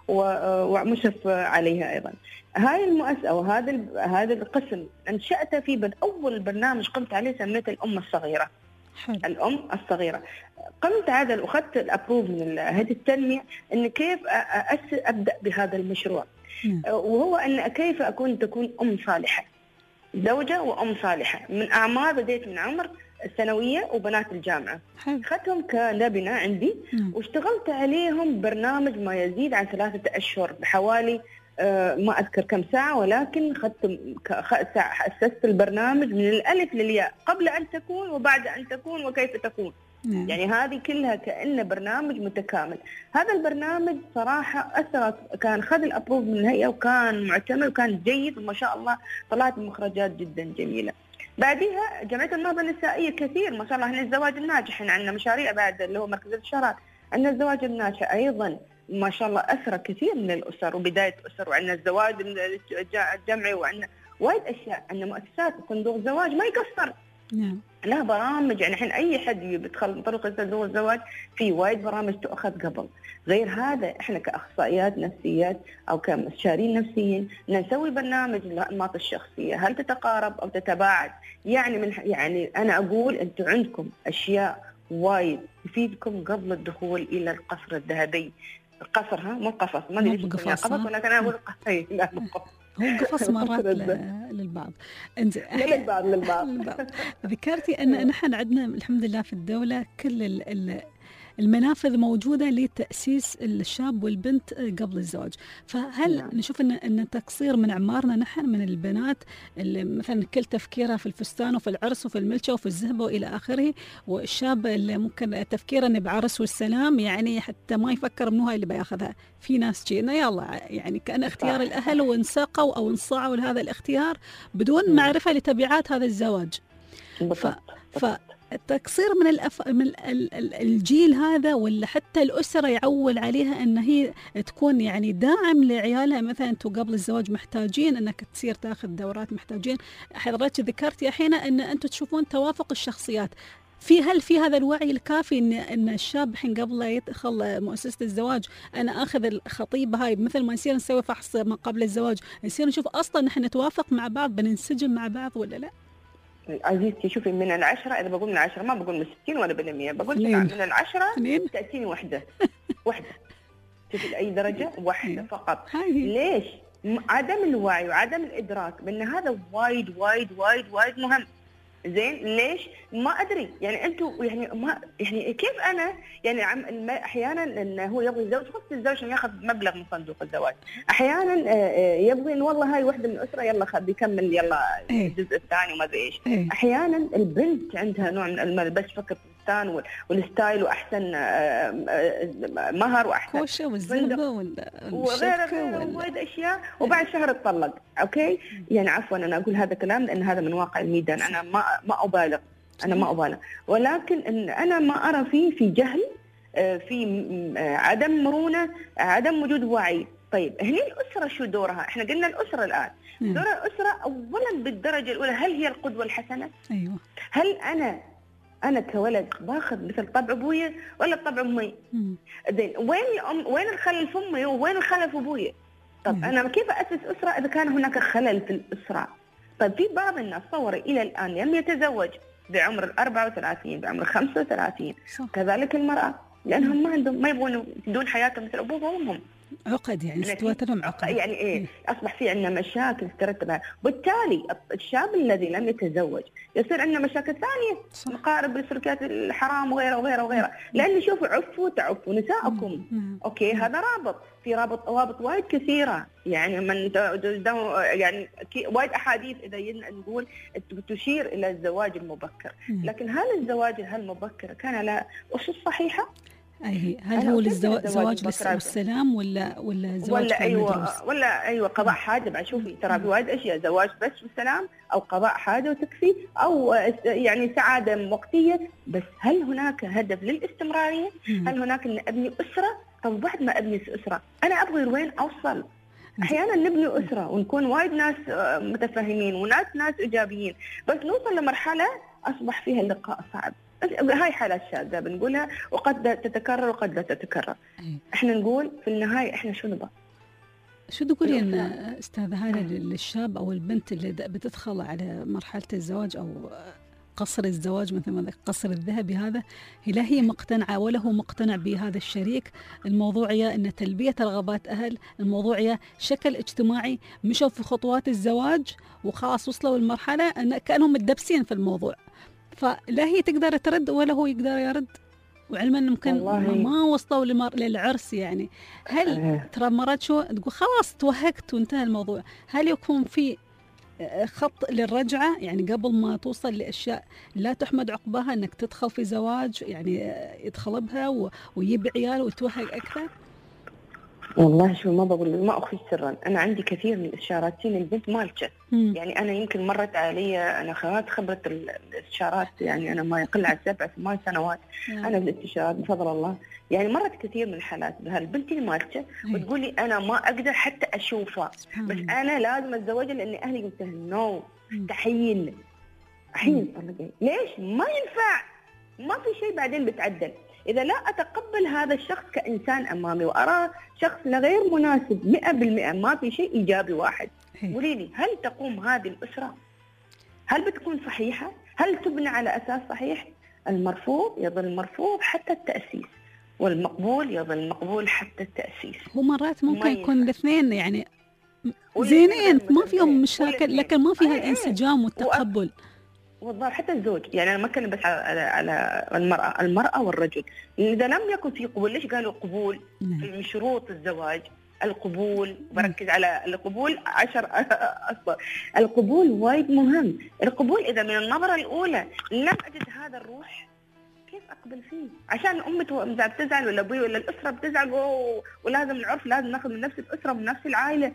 S19: ومشرف عليها أيضا. هاي المؤسسة أو هذا هذا القسم أنشأته في أول برنامج قمت عليه سميته الأم الصغيرة.
S2: حل.
S19: الأم الصغيرة. قمت هذا وأخذت الأبروف من هيئة التنمية إن كيف أبدأ بهذا المشروع. م. وهو أن كيف أكون تكون أم صالحة، زوجة وأم صالحة، من أعمار بديت من عمر الثانوية وبنات الجامعة. أخذتهم كلبنة عندي م. واشتغلت عليهم برنامج ما يزيد عن ثلاثة أشهر بحوالي آه ما أذكر كم ساعة، ولكن أخذت أسست البرنامج من الألف للياء، قبل أن تكون وبعد أن تكون وكيف تكون. نعم. يعني هذه كلها كأنه برنامج متكامل. هذا البرنامج صراحة أثر، كان خذ الأبروف من الهيئة وكان معتمد وكان جيد وما شاء الله طلعت مخرجات جدا جميلة. بعدها جمعية النهضة النسائية كثير ما شاء الله، هنا الزواج الناجح، عندنا مشاريع بعد اللي هو مركز الإشارات، عندنا الزواج الناجح أيضا ما شاء الله أثر كثير من الأسر وبداية أسر، وعندنا الزواج الجمعي، وعندنا وايد أشياء، عندنا مؤسسات صندوق الزواج ما يقصر.
S2: نعم.
S19: لا برامج، يعني الحين أي حد يدخل طريقة صندوق الزواج في وايد برامج تأخذ قبل. غير هذا إحنا كأخصائيات نفسيات أو كمستشارين نفسيين نسوي برنامج للأنماط الشخصية، هل تتقارب أو تتباعد. يعني من يعني أنا أقول أنتم عندكم أشياء وايد تفيدكم قبل الدخول إلى القصر الذهبي. القصر ها مو القفص، ما أدري إيش قفص، ولكن أنا أقول قصر. لا مو قفص،
S2: هو قفص مرات للبعض.
S19: انت للبعض للبعض
S2: ذكرتي ان نحن عندنا الحمد لله في الدولة كل المنافذ موجودة لتأسيس الشاب والبنت قبل الزواج، فهل نعم. نشوف ان ان تقصير من اعمارنا نحن من البنات اللي مثلا كل تفكيرها في الفستان وفي العرس وفي الملشة وفي الزهبة والى اخره، والشاب اللي ممكن تفكيره انه بعرس والسلام، يعني حتى ما يفكر منو هاي اللي بياخذها. في ناس جينا يلا يعني كأن اختيار الاهل وانساقوا او انصاعوا لهذا الاختيار بدون معرفة لتبعات هذا الزواج. ف... ف... التقصير من الأف... من الجيل هذا، ولا حتى الأسرة يعول عليها أن هي تكون يعني داعم لعيالها. مثلا أنتوا قبل الزواج محتاجين أنك تصير تاخذ دورات، محتاجين حضرتك ذكرتي أحيانا أن أنتوا تشوفون توافق الشخصيات. في هل في هذا الوعي الكافي ان ان الشاب حين قبل لا يدخل مؤسسة الزواج انا اخذ الخطيبة هاي مثل ما نصير نسوي فحص ما قبل الزواج، نصير نشوف اصلا نحن نتوافق مع بعض، بننسجم مع بعض ولا لا؟
S19: عزيزتي شوفي من العشرة، إذا بقول من العشرة ما بقول من ستين ولا بالمية، بقول من العشرة تأتيني وحدة وحدة. شوفي أي درجة واحدة فقط. ليش؟ عدم الوعي وعدم الإدراك بأن هذا وايد وايد وايد وايد مهم. زين ليش؟ ما أدري يعني أنتم يعني ما يعني كيف أنا يعني عم احيانا انه هو يبغى يتزوج، خصوصا الزوج عشان ياخذ مبلغ من صندوق الزواج، احيانا يبغى انه والله هاي وحده من الاسره يلا خذ بيكمل يلا الجزء الثاني وما ادري ايش. احيانا البنت عندها نوع من المال بس فكر الفستان والستايل واحسن مهر واحسن
S2: كوشه والزلبه
S19: وغيره وايد اشياء، وبعد شهر تطلق. اوكي يعني عفوا انا اقول هذا كلام لان هذا من واقع الميدان، انا ما ما ابالغ أنا ما أبالغ، ولكن إن أنا ما أرى فيه في جهل، في عدم مرونة، عدم وجود وعي. طيب هني الأسرة شو دورها؟ إحنا قلنا الأسرة الآن دور الأسرة أولا بالدرجة الأولى، هل هي القدوة الحسنة؟
S2: أيوة.
S19: هل أنا أنا كولد باخذ مثل طبع أبويا ولا طبع أمي؟ زين وين الأم وين الخلل في أمي وين الخلل في أبويا؟ طب أيوة. أنا كيف أسس أسرة إذا كان هناك خلل في الأسرة؟ طيب في بعض الناس تصور إلى الآن لم يتزوج بعمر الأربعة وثلاثين بعمر خمسة وثلاثين، كذلك المرأة لأنهم ما عندهم ما يبغون يدون حياتهم مثل أبوهم وأمهم،
S2: عقد يعني استوترهم عقد
S19: يعني إيه أصبح في عندنا مشاكل ترتبها، بالتالي الشاب الذي لم يتزوج يصير عندنا مشاكل ثانية مقارب للسلوكيات الحرام وغيره وغيره وغيره، لأن شوفوا عفوا تعفوا نساءكم. أوكي هذا رابط في رابط روابط وايد كثيرة، يعني من يعني وايد أحاديث إذا نقول تشير إلى الزواج المبكر، لكن هل الزواج المبكر كان له أسس صحيحة؟
S2: أي هل هو للزواج والسلام ولا ولا زواج
S19: ولا أيوة ولا أيوة قضاء حاجة؟ بعد شوفي ترى في وايد أشياء، زواج بس والسلام أو قضاء حاجة وتكفي أو يعني سعادة وقتية، بس هل هناك هدف للاستمرارية؟ هل هناك إن أبني أسرة؟ طب بعد ما أبني أسرة أنا أبغي وين أوصل؟ أحيانا نبني أسرة ونكون وايد ناس متفاهمين وناس ناس إيجابيين، بس نوصل لمرحلة أصبح فيها اللقاء صعب. هاي حالات شاذة بنقولها وقد تتكرر وقد لا تتكرر. احنا نقول في النهاية احنا شو نبغى؟
S2: شو تقولين استاذة هالة للشاب او البنت اللي بتدخل على مرحلة الزواج او قصر الزواج مثل ما قصر الذهبي هذا، لا هي مقتنعة ولا هو مقتنع بهذا الشريك، الموضوعية ان تلبية رغبات اهل، الموضوعية شكل اجتماعي، مشوا في خطوات الزواج وخلاص وصلوا المرحلة ان كانهم متدبسين في الموضوع، فلا هي تقدر ترد ولا هو يقدر يرد، وعلما ممكن ما وصلوا لمر... للعرس يعني. هل ترى مرات شو تقول خلاص توهقت وانتهى الموضوع، هل يكون في خط للرجعة يعني قبل ما توصل لأشياء لا تحمد عقباها انك تدخل في زواج يعني يدخل بها و... ويجيب عيال وتوهق أكثر؟
S19: والله شو ما بقول ما أخفي سرا، أنا عندي كثير من الإشارات سين البنت مالكة، يعني أنا يمكن مرت علي أنا خبرت خبرة الاستشارات، يعني أنا ما يقل عن سبع ثمان سنوات مم. أنا بالاستشارات بفضل الله، يعني مرت كثير من الحالات بهالبنتي مالكة وتقولي أنا ما أقدر حتى أشوفها، بس أنا لازم أتزوجها لأن أهلي قلت لها نو تحيل حين طلقين. ليش؟ ما ينفع، ما في شيء بعدين بتعدل. إذا لا أتقبل هذا الشخص كإنسان أمامي وأراه شخص غير مناسب مئة بالمئة، ما في شيء إيجابي واحد، قولي لي هل تقوم هذه الأسرة؟ هل بتكون صحيحة؟ هل تبنى على أساس صحيح؟ المرفوض يظل مرفوض حتى التأسيس، والمقبول يظل مقبول حتى التأسيس.
S2: هو مرات ممكن يكون الاثنين يعني زينين ما فيهم مشاكل، لكن ما فيها الانسجام والتقبل.
S19: والله حتى الزوج، يعني أنا ما أتكلم بس على على المرأة، المرأة والرجل، إذا لم يكن في قبول، ليش قالوا قبول؟ من شروط الزواج القبول، بركز على القبول عشر أصبر، القبول وايد مهم، القبول إذا من النظرة الأولى لم أجد هذا الروح كيف أقبل فيه؟ عشان أمي بتزعل ولا أبوي ولا الأسرة بتزعل ولازم العرف لازم ناخذ من نفس الأسرة ومن نفس العائلة،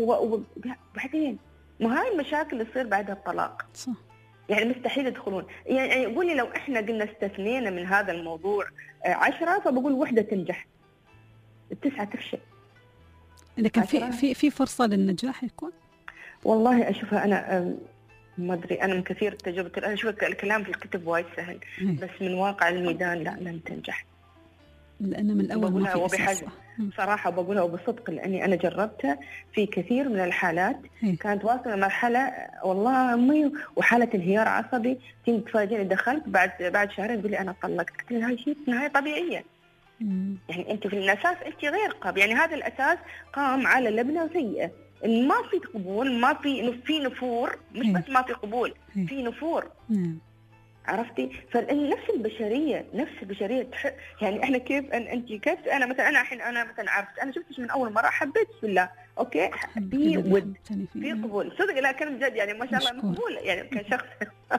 S19: وبعدين ما هاي المشاكل اللي تصير بعدها الطلاق. صح. يعني مستحيل يدخلون، يعني قولي لو احنا قلنا استثنينا من هذا الموضوع عشرة فبقول وحدة تنجح، التسعة تفشل.
S2: لكن في في في فرصة للنجاح يكون؟
S19: والله أشوفها أنا ما أدري، أنا من كثير تجربة، أنا أشوف الكلام في الكتب وايد سهل، بس من واقع الميدان لا لن تنجح.
S2: لأن من الأول ما في
S19: وبحزم صراحة، بقولها وبصدق لأني أنا جربتها في كثير من الحالات. هي. كانت واصلة مرحلة والله أمي وحالة انهيار عصبي. تيجي تفاجئني دخلت بعد بعد شهرين تقول لي أنا طلقت. قلت لها هاي شيء نهاية طبيعية. مم. يعني أنت في الأساس أنت غير قاب، يعني هذا الأساس قام على لبنة سيئة، ما في قبول، ما في في نفور، مش هي. بس ما في قبول، هي. في نفور. مم. عرفتي؟ فنفس البشريه نفس البشريه تح... يعني احنا كيف أن انت كيف انا مثلا انا الحين انا مثلا عرفت انا شفتش من اول مره حبيت في الله اوكي في ود في قبول صدق لا كلام جد يعني ما شاء الله مقبول يعني كشخص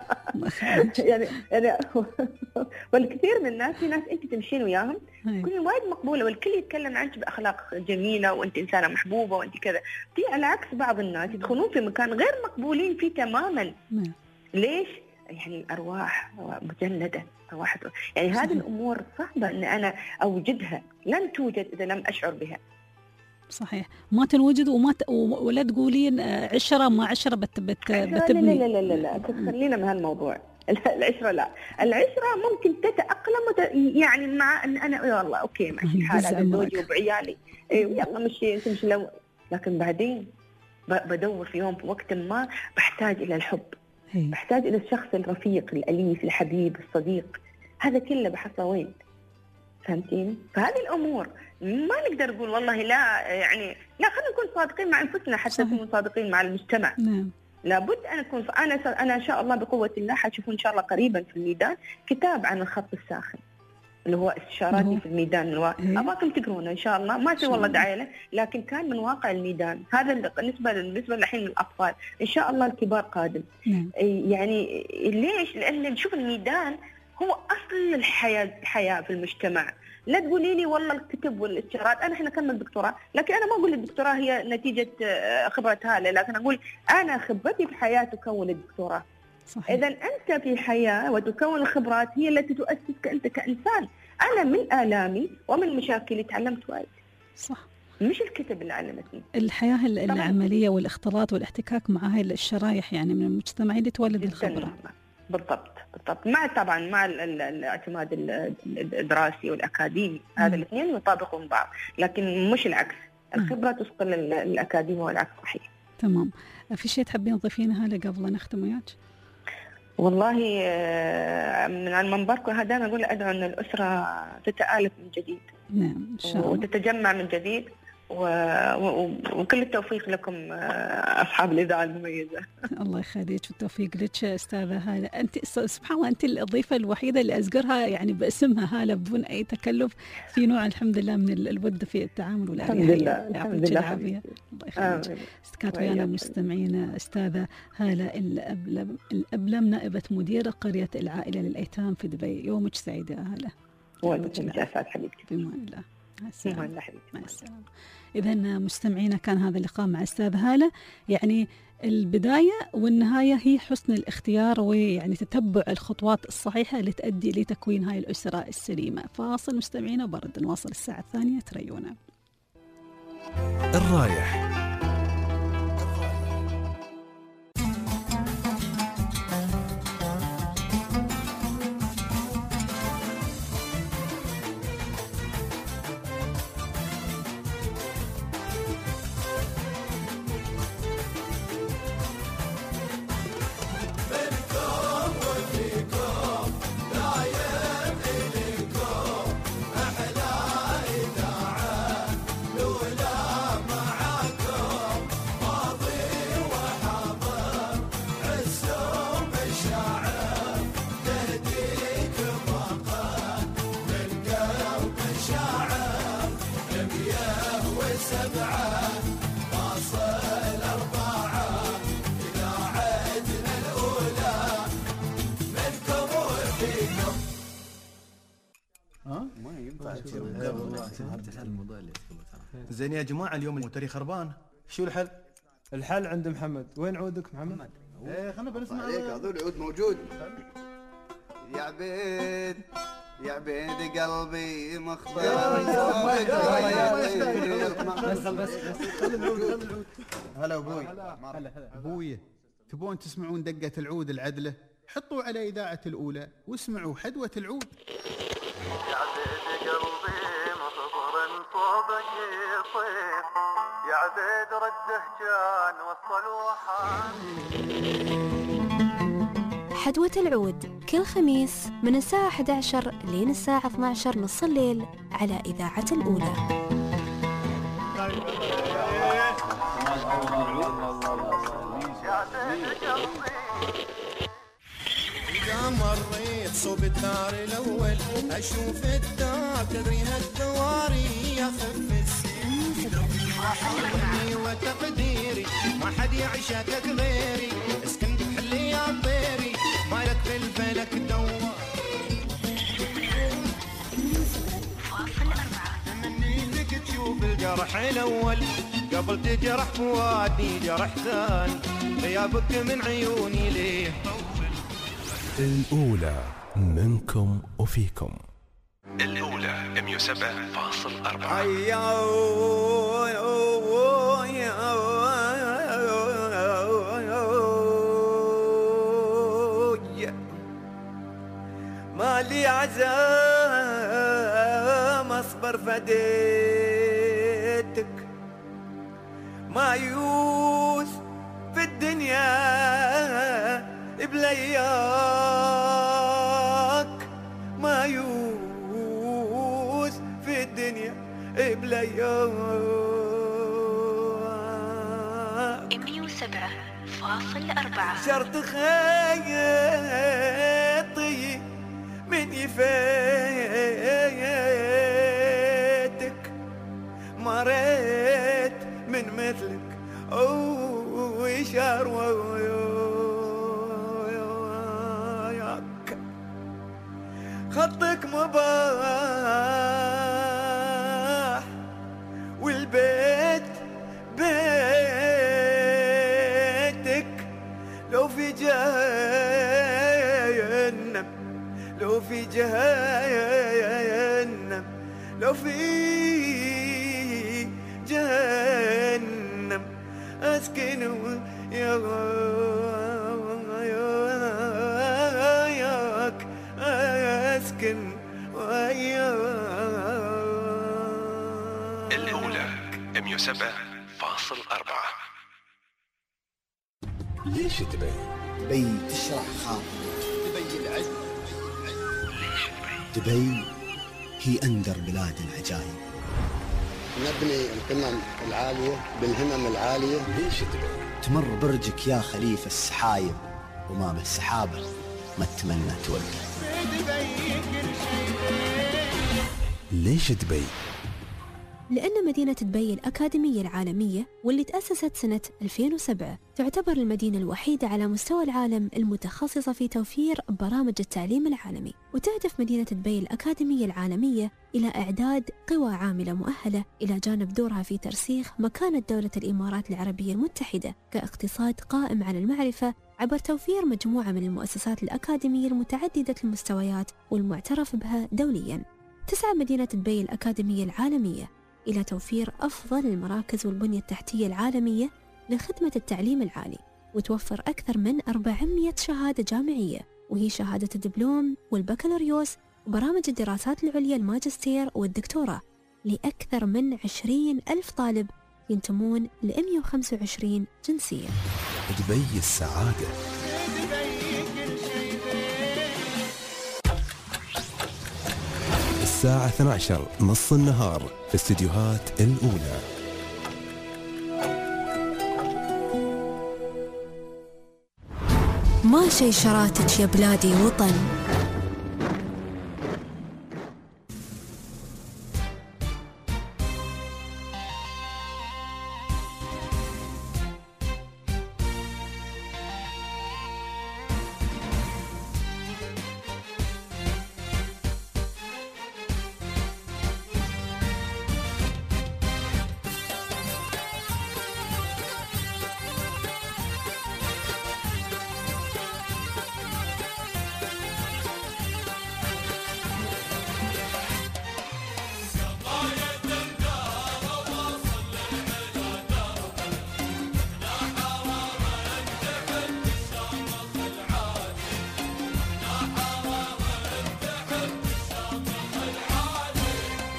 S19: يعني يعني والكثير من الناس في ناس انت تمشين وياهم كل وايد مقبوله والكل يتكلم عنك باخلاق جميله وانت انسانه محبوبه وانت كذا. في على عكس بعض الناس يدخلون في مكان غير مقبولين فيه تماما. ليش؟ يعني الأرواح مجندة أرواح يعني صحيح. هذه الأمور صعبة أن أنا أوجدها، لن توجد إذا لم أشعر بها.
S2: صحيح، ما تنوجد وما ت... ولا تقولين عشرة ما عشرة بت... بت...
S19: بتبني. لا لا لا لا لا تخلينا من هالموضوع. العشرة لا، العشرة ممكن تتأقلم وت... يعني مع أن أنا يا الله أوكي ماشي حالة بزوجي وبعيالي يلا مشي تمشي لو، لكن بعدين بدور في يوم في وقت ما بحتاج إلى الحب. هي. بحتاج إلى الشخص الرفيق الأليف الحبيب الصديق، هذا كله بحصه وين؟ فهمتين؟ فهذه الأمور ما نقدر نقول والله لا يعني لا، خلينا نكون صادقين مع أنفسنا حتى نكون صادقين مع المجتمع. نعم. لابد أن أكون أنا أنا إن شاء الله بقوة الله حتشوفون إن شاء الله قريبا في الميدان كتاب عن الخط الساخن اللي هو استشاراتي في الميدان الوا... أباكم تقرونه إن شاء الله، ما أسوي والله دعاية له، لكن كان من واقع الميدان. هذا بالنسبة بالنسبة الحين للأطفال، إن شاء الله الكبار قادم. مم. يعني ليش؟ لأن نشوف الميدان هو أصل الحياة الحياة في المجتمع. لا تقولي لي والله الكتب والاستشارات، أنا إحنا كمل دكتوراه، لكن أنا ما أقول الدكتوراه هي نتيجة خبرة هالة، لكن أقول أنا خبرتي في حياة تكون الدكتوراه. صحيح. إذا أنت في حياة وتكون الخبرات هي التي تؤسسك أنت كإنسان. أنا من آلامي ومن مشاكلي تعلمت وايد. صح. مش الكتب اللي علمتني. الحياة
S2: العملية والاختلاط والاحتكاك مع هاي الشرايح يعني من المجتمع اللي تولد الخبرة.
S19: بالضبط بالضبط، مع طبعا مع الاعتماد الدراسي والأكاديمي، هذا الاثنين يطابقون بعض، لكن مش العكس. الخبرة تثقل الأكاديمي والعكس صحيح.
S2: تمام. في شيء تحبين تضيفينه هلا قبل نختم وياك؟
S19: والله من عن منبركم هذا أنا أقول أدعو أن الأسرة تتآلف من جديد.
S2: نعم إن شاء الله.
S19: وتتجمع من جديد و... و... وكل التوفيق لكم أصحاب الإذاعة المميزة.
S2: الله يخليك والتوفيق لك أستاذة هالة. أنت سبحان الله أنت الضيفة الوحيدة اللي أذكرها يعني باسمها هالة بدون أي تكلف، في نوع الحمد لله من الود في التعامل والأريحية.
S19: الحمد لله الحمد لله.
S2: الله يخليك. كانت ويانا مستمعينا أستاذة هالة الأبلم الأبلم نائبة مدير قرية العائلة للأيتام في دبي. يومك سعيد يا هالة.
S19: وأنت أسعد حبيبتي.
S2: بإذن الله. مع السلامة. إذا مستمعينا كان هذا اللقاء مع أستاذ هالة، يعني البداية والنهاية هي حسن الاختيار ويعني تتبع الخطوات الصحيحة اللي تؤدي لتكوين هاي الأسرة السليمة. فاصل مستمعينا برد نواصل الساعة الثانية تريونا.
S1: الرايح
S20: زين يا جماعة اليوم المتري خربان، شو الحل؟
S21: الحل عند محمد. وين عودك محمد؟
S20: ايه خلنا بنسمع
S22: عليك. هذول العود موجود. يا عبيد يا عبيد قلبي مختار.
S20: بس بس هلا ابوي. ابوي تبون تسمعون دقة العود العدلة؟ حطوا على إذاعة الأولى واسمعوا حدوة العود.
S11: يا عبيد قلبي مخبر صوبك يصير يا عبيد رده كان وصل وحان.
S5: حدوة العود كل خميس من الساعة أحد عشر لين الساعة اثنا عشر نص الليل على إذاعة الأولى.
S11: إذا مريت صوب الدار الأول أشوف الدار تدريها الدواري يخف السن حبي وتقديري ما حد يعشقك غيري اسكن بحلي يا طيري مالك في الفلك دوار مني لك تشوف الجرح الأول قبل تجرح فؤادي جرح ثاني غيابك من عيوني ليه
S1: الأولى منكم وفيكم.
S13: الأولى مية وسبعة فاصل أربعة.
S11: مالي عزام أصبر فديتك مايوس في الدنيا بلياك مايوس في الدنيا بلياك.
S17: مية وسبعة فاصل أربعة.
S11: شرط خيطي من يفيتك مريت من مثلك وشار وياك خطك مباح والبيت بيتك لو في جهنم لو في جهنم لو في جهنم أسكن وياك أسكن وياك.
S13: الأولى مية وسبعة فاصل أربعة.
S1: ليش دبي؟
S14: دبي تشرح خاطري،
S12: دبي العز.
S1: ليش دبي؟
S14: دبي هي أندر بلاد العجائب.
S12: نبني القمم العالية بالهمم العالية.
S1: ليش دبي؟
S14: تمر برجك يا خليفة السحايب وما بالسحابة ما تتمنى توقع.
S1: ليش دبي؟
S5: لأن مدينة دبي الأكاديمية العالمية واللي تأسست سنة ألفين وسبعة تعتبر المدينة الوحيدة على مستوى العالم المتخصصة في توفير برامج التعليم العالمي، وتهدف مدينة دبي الأكاديمية العالمية إلى إعداد قوى عاملة مؤهلة إلى جانب دورها في ترسيخ مكانة دولة الإمارات العربية المتحدة كاقتصاد قائم على المعرفة عبر توفير مجموعة من المؤسسات الأكاديمية المتعددة المستويات والمعترف بها دولياً. تسعى مدينة دبي الأكاديمية العالمية إلى توفير أفضل المراكز والبنية التحتية العالمية لخدمة التعليم العالي، وتوفر أكثر من أربعمئة شهادة جامعية وهي شهادة الدبلوم والبكالوريوس وبرامج الدراسات العليا الماجستير والدكتوراه لأكثر من عشرين ألف طالب ينتمون ل مئة وخمسة وعشرين جنسية.
S1: دبي السعادة. الساعة اثنتي عشرة نص النهار في استديوهات الأولى.
S5: ما شي شراتك يا بلادي وطن.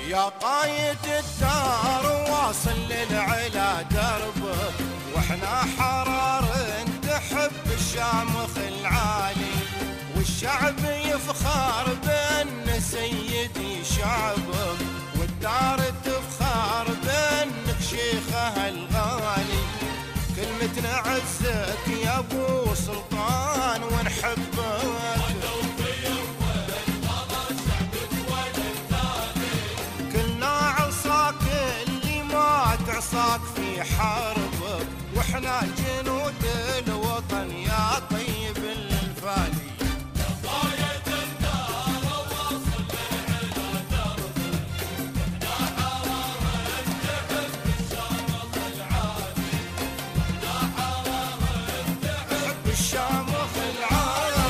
S3: يا قايد الدار واصل للعلا دربك، واحنا حرار تحب الشامخ العالي، والشعب يفخر بان سيدي شعبك، والدار تفخر بانك شيخها الغالي. كلمتنا عزك يا ابو سلطان ونحبك، عصاك في حربك، واحنا جنود الوطن يا طيب الفالي. يا قايد الدار واصل للعلا دربك، احنا حرارة تحب الشامخ العالي، احنا حرارة تحب الشامخ العالي.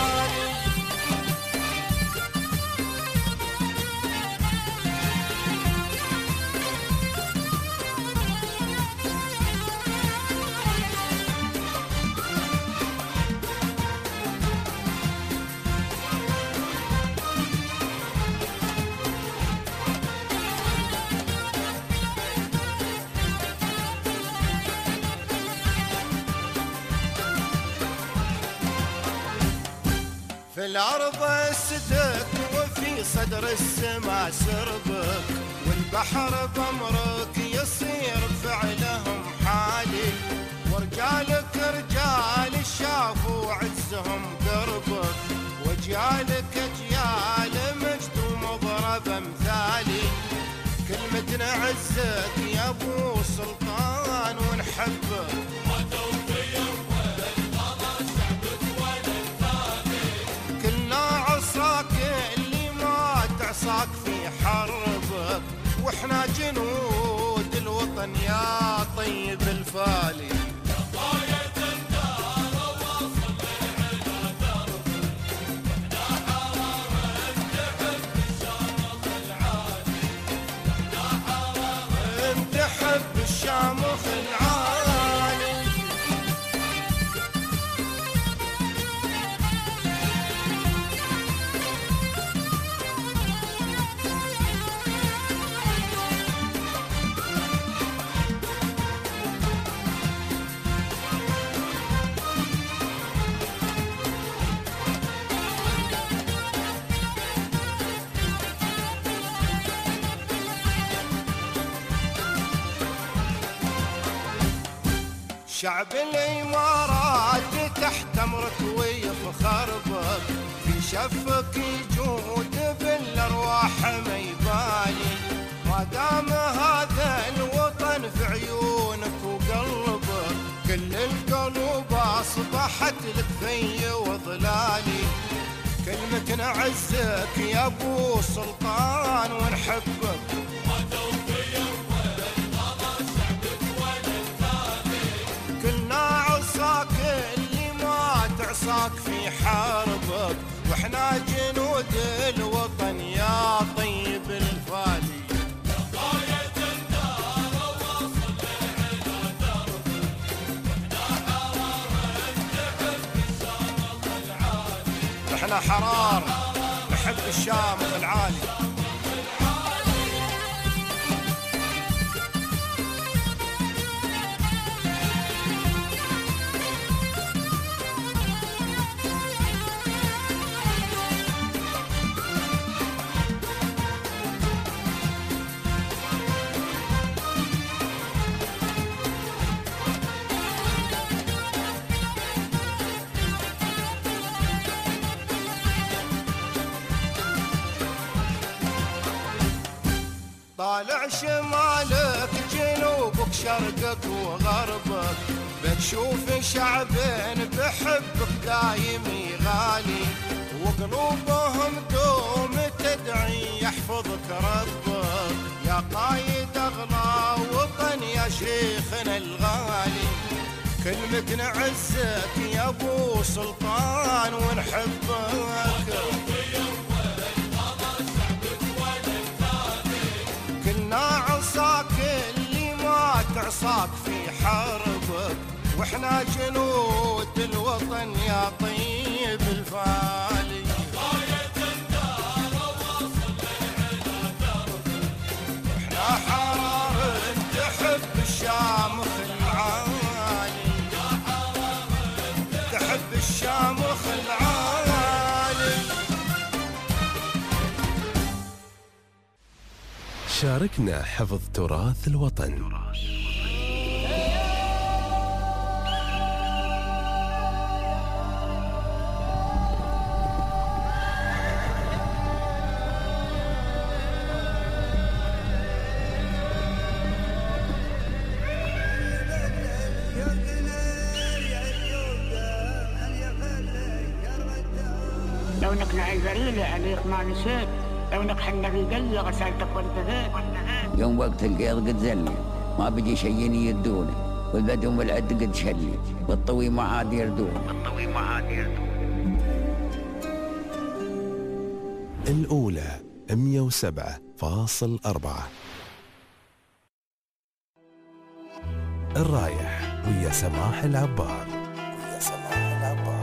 S3: في الأرض السدك وفي صدر السما سربك، والبحر بأمرك يصير بفعلهم حالي، ورجالك رجال شافوا عزهم قربك، وجيالك أجيال مجد ومضرب أمثالي. كلمتنا عزك يا أبو سلطان ونحبك، عصاك في حربك، واحنا جنود الوطن يا طيب الفالي. يا قايد الدار واصل للعلا دربك، احنا حرارة تحب الشامخ العالي، احنا حرارة تحب الشامخ العالي. شعب الإمارات تحت أمرك ويفخر بك، في شفك يجود بالأرواح ما يبالي، ما دام هذا الوطن في عيونك وقلبك، كل القلوب أصبحت لك في وظلالي. كلمتنا عزك يا أبو سلطان ونحبك، اللي ما تعصاك في حربك، واحنا جنود الوطن يا طيب الفالي. يا قايد الدار واصل للعلا دربك، احنا حرارة نحب الشامخ العالي، احنا حرار نحب الشامخ العالي. طالع شمالك جنوبك شرقك وغربك، بتشوف شعبين بحبك دايم يغالي، وقلوبهم دوم تدعي يحفظك ربك. يا قايد أغلى وطن يا شيخنا الغالي، كلمتنا عزك يا أبو سلطان ونحبك. كلنا عصاك اللي ما تعصاك في حربك، واحنا جنود الوطن يا طيب الفالي.
S1: شاركنا حفظ تراث الوطن.
S6: لو نقنع البريل عليك ما نسيت، لو نقحنا في قلة غسالتك وانت ذيك.
S7: يوم وقت القيض قد زلي، ما بقي شيء يدوني، والبدن والعد قد شلي، والطوي ما عاد يردون، والطوي ما عاد يردون.
S1: الأولى مية وسبعة فاصل أربعة. الرايح ويا سماح العبار. ويا سماح العبار.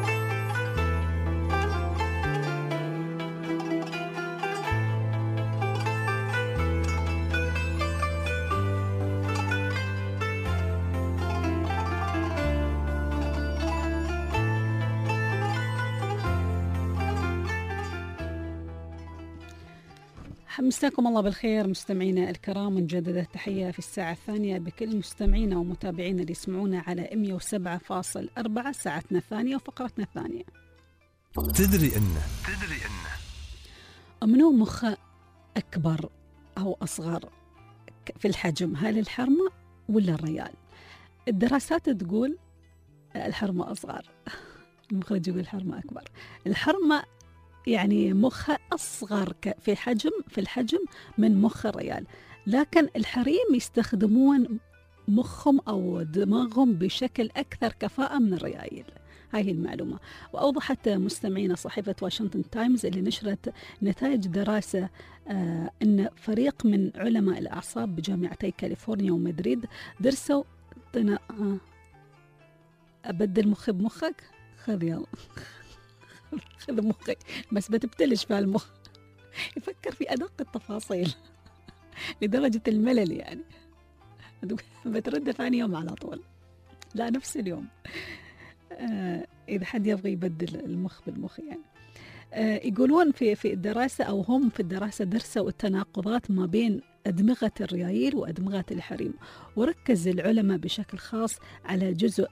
S2: مساكم الله بالخير مستمعينا الكرام، نجدد التحية في الساعة الثانية بكل مستمعينا ومتابعينا اللي يسمعونا على مية وسبعة فاصل أربعة، ساعتنا الثانية وفقرتنا الثانية.
S1: تدري أنه تدري أنه
S2: منو مخ أكبر أو أصغر في الحجم، هل الحرمة ولا الريال؟ الدراسات تقول الحرمة أصغر، المخرج يقول الحرمة أكبر. الحرمة يعني مخها أصغر في حجم في الحجم من مخ الريال، لكن الحريم يستخدمون مخهم أو دماغهم بشكل أكثر كفاءة من الريايل. هاي المعلومة. وأوضحت مستمعينا صحيفة واشنطن تايمز اللي نشرت نتائج دراسة آه أن فريق من علماء الأعصاب بجامعتي كاليفورنيا ومدريد درسوا طنا... آه أبدل مخي بمخك؟ خذ يلا خذ مخي، بس بتبتلش في المخ، يفكر في أدق التفاصيل لدرجة الملل، يعني بترد ثاني يوم على طول، لا نفس اليوم. آه إذا حد يبغى يبدل المخ بالمخ يعني. آه يقولون في في الدراسة أو هم في الدراسة درسوا التناقضات ما بين أدمغة الريايل وأدمغة الحريم، وركز العلماء بشكل خاص على جزء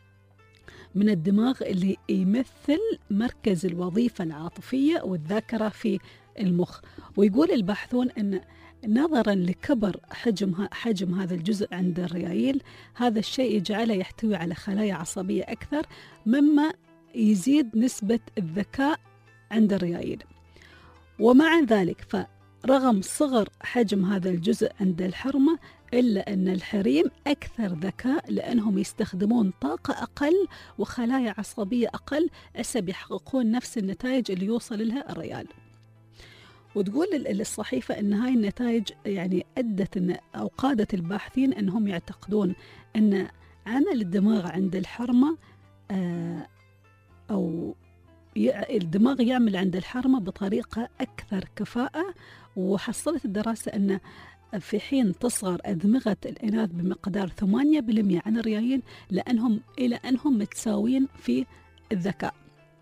S2: من الدماغ اللي يمثل مركز الوظيفة العاطفية والذاكرة في المخ. ويقول الباحثون أن نظرا لكبر حجم حجم هذا الجزء عند الريايل، هذا الشيء يجعله يحتوي على خلايا عصبية أكثر، مما يزيد نسبة الذكاء عند الريايل. ومع ذلك فرغم صغر حجم هذا الجزء عند الحرمة، إلا أن الحريم أكثر ذكاء لأنهم يستخدمون طاقة أقل وخلايا عصبية أقل عسى يحققون نفس النتائج اللي يوصل لها الريال. وتقول الصحيفة أن هاي النتائج يعني أدت إن أو قادت الباحثين أنهم يعتقدون أن عمل الدماغ عند الحرمة آه أو الدماغ يعمل عند الحرمة بطريقة أكثر كفاءة. وحصلت الدراسة أن في حين تصغر أدمغة الإناث بمقدار ثمانية بالمئة عن الريايل، لأنهم إلى أنهم متساويين في الذكاء.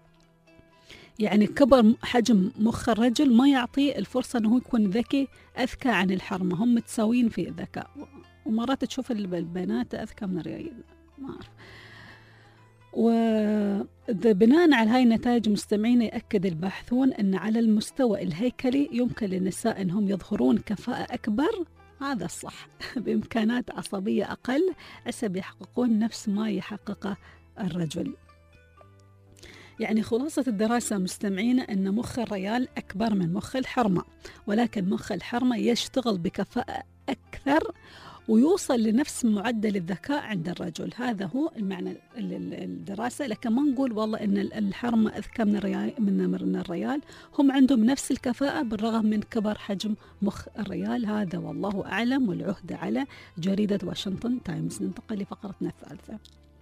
S2: يعني كبر حجم مخ الرجل ما يعطي الفرصة أنه يكون ذكي أذكى عن الحرمة، هم متساويين في الذكاء. ومرات تشوف البنات أذكى من الريايل، ما أعرف. وبناء على هاي النتائج مستمعين يأكد الباحثون أن على المستوى الهيكلي يمكن للنساء أنهم يظهرون كفاءة أكبر، هذا الصح، بإمكانات عصبية أقل عسى يحققون نفس ما يحققه الرجل. يعني خلاصة الدراسة مستمعين أن مخ الريال أكبر من مخ الحرمة، ولكن مخ الحرمة يشتغل بكفاءة أكثر ويوصل لنفس معدل الذكاء عند الرجل. هذا هو المعنى الدراسة. لكن ما نقول والله أن الحرمة أذكى من الريال, من الريال، هم عندهم نفس الكفاءة بالرغم من كبر حجم مخ الريال. هذا والله أعلم، والعهد على جريدة واشنطن تايمز. ننتقل لفقرتنا الثالثة.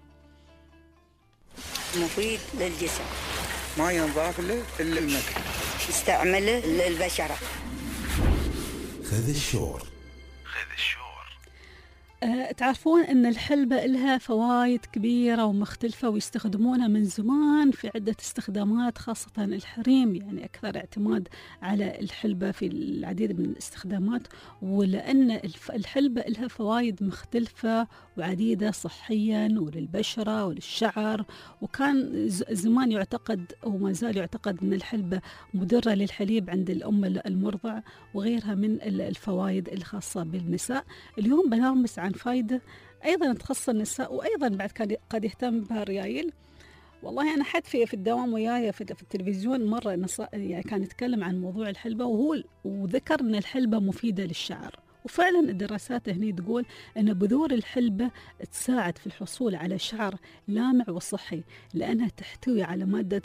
S23: مفيد للجسم،
S24: ما ينضاف له إلا المكر،
S23: يستعمله للبشرة.
S1: خذ الشور.
S2: خذ الشور. أه تعرفون أن الحلبة لها فوائد كبيرة ومختلفة ويستخدمونها من زمان في عدة استخدامات، خاصة الحريم يعني أكثر اعتماد على الحلبة في العديد من الاستخدامات. ولأن الحلبة لها فوائد مختلفة وعديدة صحيا وللبشرة وللشعر، وكان زمان يعتقد وما زال يعتقد أن الحلبة مضرة للحليب عند الأم المرضع وغيرها من الفوائد الخاصة بالنساء. اليوم بنرمس عن فائدة أيضا تخص النساء وأيضا بعد كان قد يهتم بها الريايل. والله أنا حد في في الدوام وياي في, في التلفزيون مرة يعني كان يتكلم عن موضوع الحلبة، وهو وذكر أن الحلبة مفيدة للشعر، وفعلا الدراسات هنا تقول أن بذور الحلبة تساعد في الحصول على شعر لامع وصحي، لأنها تحتوي على مادة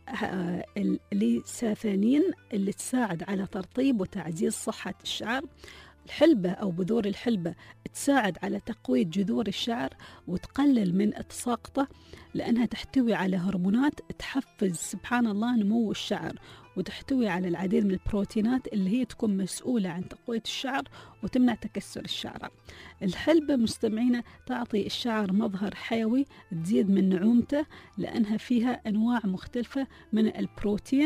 S2: الليساثانين اللي تساعد على ترطيب وتعزيز صحة الشعر. الحلبة أو بذور الحلبة تساعد على تقوية جذور الشعر وتقلل من تساقطه، لأنها تحتوي على هرمونات تحفز سبحان الله نمو الشعر، وتحتوي على العديد من البروتينات اللي هي تكون مسؤولة عن تقوية الشعر وتمنع تكسر الشعر. الحلبة مستمعينا تعطي الشعر مظهر حيوي، تزيد من نعومته لأنها فيها أنواع مختلفة من البروتين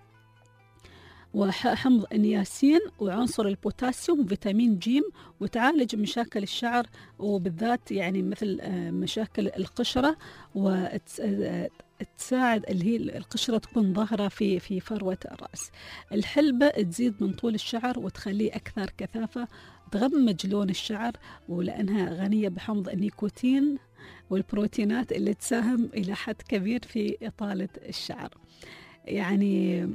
S2: وحمض النياسين وعنصر البوتاسيوم وفيتامين جيم، وتعالج مشاكل الشعر وبالذات يعني مثل مشاكل القشرة، وتساعد اللي هي القشرة تكون ظاهرة في في فروة الرأس. الحلبة تزيد من طول الشعر وتخليه أكثر كثافة، تغمج لون الشعر، ولأنها غنية بحمض النيكوتين والبروتينات اللي تساهم إلى حد كبير في إطالة الشعر. يعني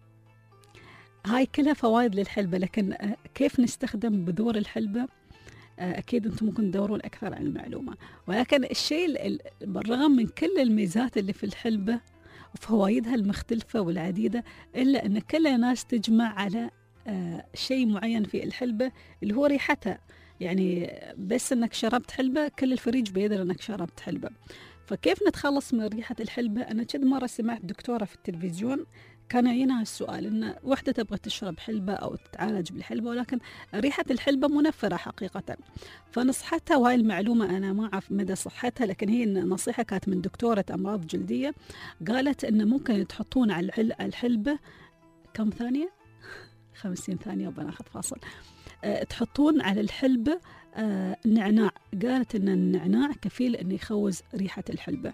S2: هاي كلها فوائد للحلبة، لكن كيف نستخدم بذور الحلبة أكيد أنتم ممكن تدورون أكثر عن المعلومة. ولكن الشيء بالرغم من كل الميزات اللي في الحلبة وفوائدها المختلفة والعديدة، إلا أن كل الناس تجمع على شيء معين في الحلبة اللي هو ريحتها. يعني بس أنك شربت حلبة كل الفريج بيدر أنك شربت حلبة. فكيف نتخلص من ريحة الحلبة؟ أنا كد مرة سمعت دكتورة في التلفزيون كان ينهى السؤال إن وحدة تبغى تشرب حلبة أو تتعالج بالحلبة، ولكن ريحة الحلبة منفرة حقيقة. فنصحتها، وهاي المعلومة أنا ما أعرف مدى صحتها، لكن هي نصيحة كانت من دكتورة أمراض جلدية، قالت إن ممكن تحطون على الحلبة كم ثانية؟ خمسين ثانية وبناخذ فاصل. أه تحطون على الحلبة أه نعناع، قالت إن النعناع كفيل إنه يخوز ريحة الحلبة.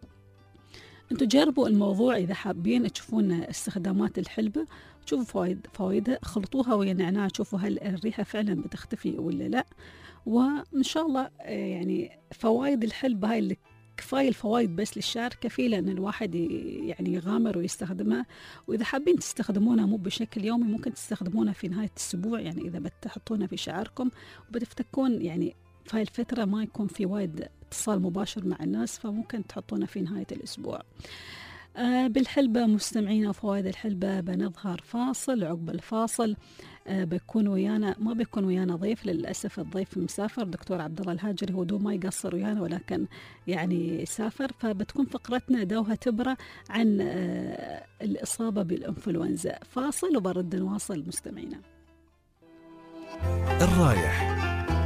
S2: انتوا جربوا الموضوع إذا حابين تشوفون استخدامات الحلبة، شوفوا فوائد فوائدها، خلطوها ويا نعناع، شوفوا هل الريحة فعلا بتختفي ولا لا. وإن شاء الله يعني فوائد الحلبة هاي اللي كفاية الفوائد بس للشعر كفيلة أن الواحد يعني يغامر ويستخدمها. وإذا حابين تستخدمونها مو بشكل يومي ممكن تستخدمونها في نهاية الأسبوع، يعني إذا بتحطونها في شعركم وبتفتكون يعني في هاي الفترة ما يكون في وايد اتصال مباشر مع الناس، فممكن تحطونه في نهاية الأسبوع. آه بالحلبة مستمعين وفوائد الحلبة بنظهر فاصل. عقب الفاصل آه بيكون ويانا ما بيكون ويانا ضيف، للأسف الضيف مسافر، دكتور عبد الله الهاجري، هو دو ما يقصر ويانا ولكن يعني سافر. فبتكون فقرتنا دوها تبرة عن آه الإصابة بالإنفلونزا. فاصل وبرد نواصل مستمعينا.
S1: الرايح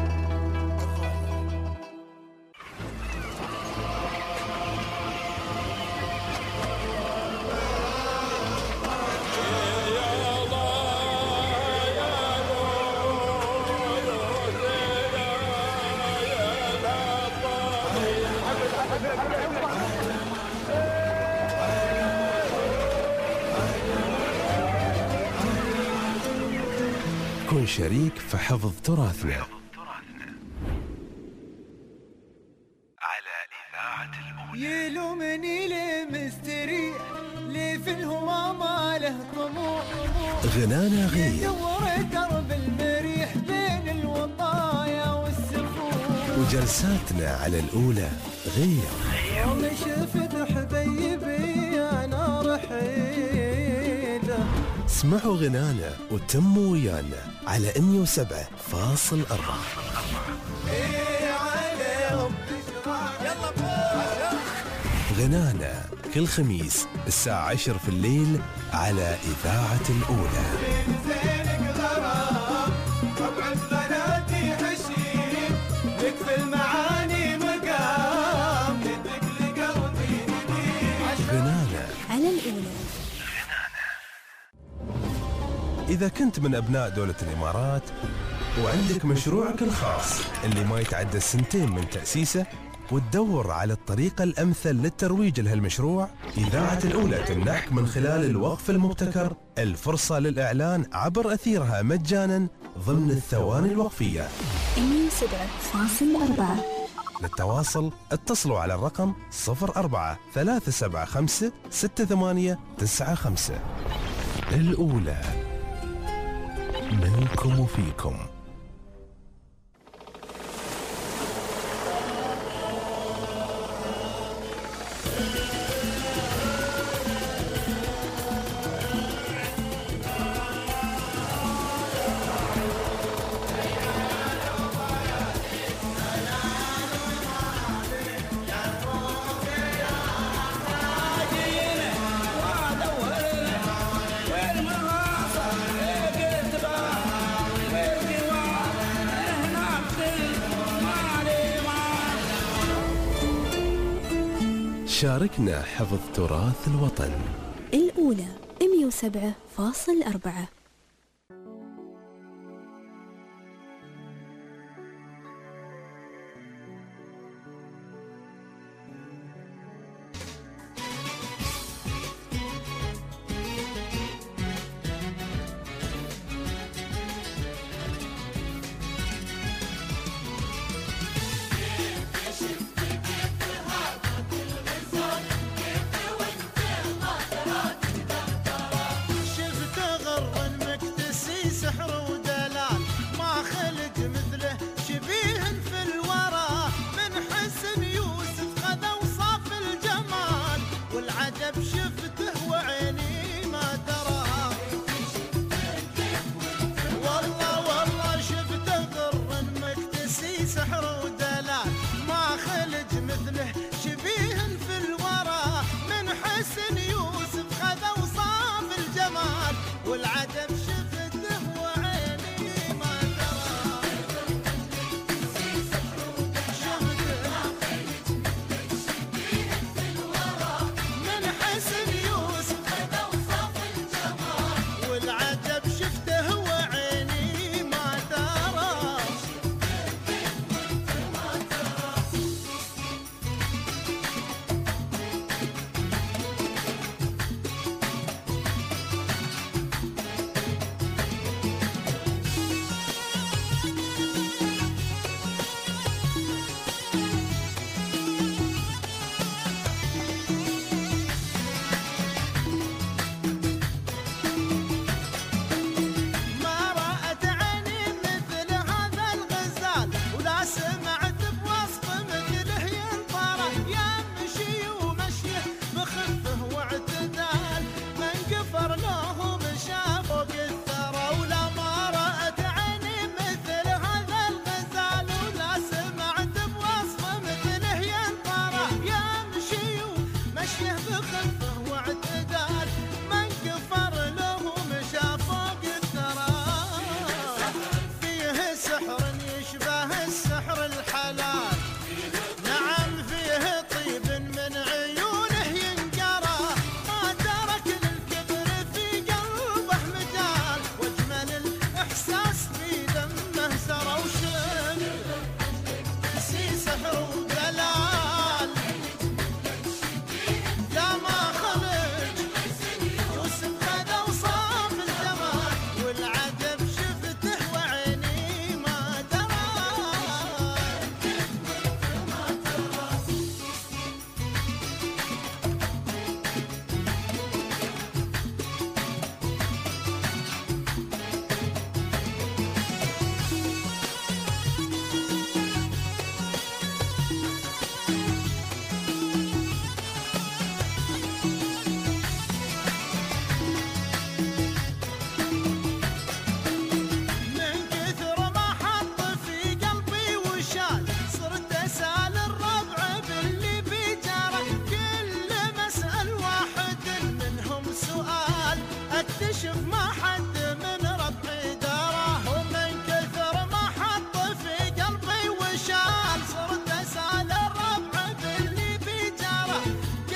S1: كن شريك في حفظ تراثنا.
S3: على إذاعة الأولى.
S4: يلومني ليه مستريح، ليه في الهوى ما له طموح،
S1: غنانا غير
S4: يدور درب المريح بين الوطايا والسفوح،
S1: وجلساتنا على الأولى غير.
S4: يوم شفت حبيبي أنا رحيله.
S1: اسمعوا غنانا وتموا ويانا على مية وسبعة فاصل أربعة. غنانا كل خميس الساعة عشر في الليل على إذاعة الأولى. إذا كنت من أبناء دولة الإمارات وعندك مشروعك الخاص اللي ما يتعدى السنتين من تأسيسه وتدور على الطريقة الأمثل للترويج لهالمشروع، إذاعة الأولى تمنحك من خلال الوقف المبتكر الفرصة للإعلان عبر أثيرها مجانا ضمن الثواني الوقفية.
S5: مية وسبعة فاصل أربعة.
S1: للتواصل اتصلوا على الرقم صفر أربعة ثلاثة سبعة خمسة ستة ثمانية تسعة خمسة. الأولى منكم وفيكم. شاركنا حفظ تراث الوطن.
S5: الأولى مية وسبعة فاصل أربعة.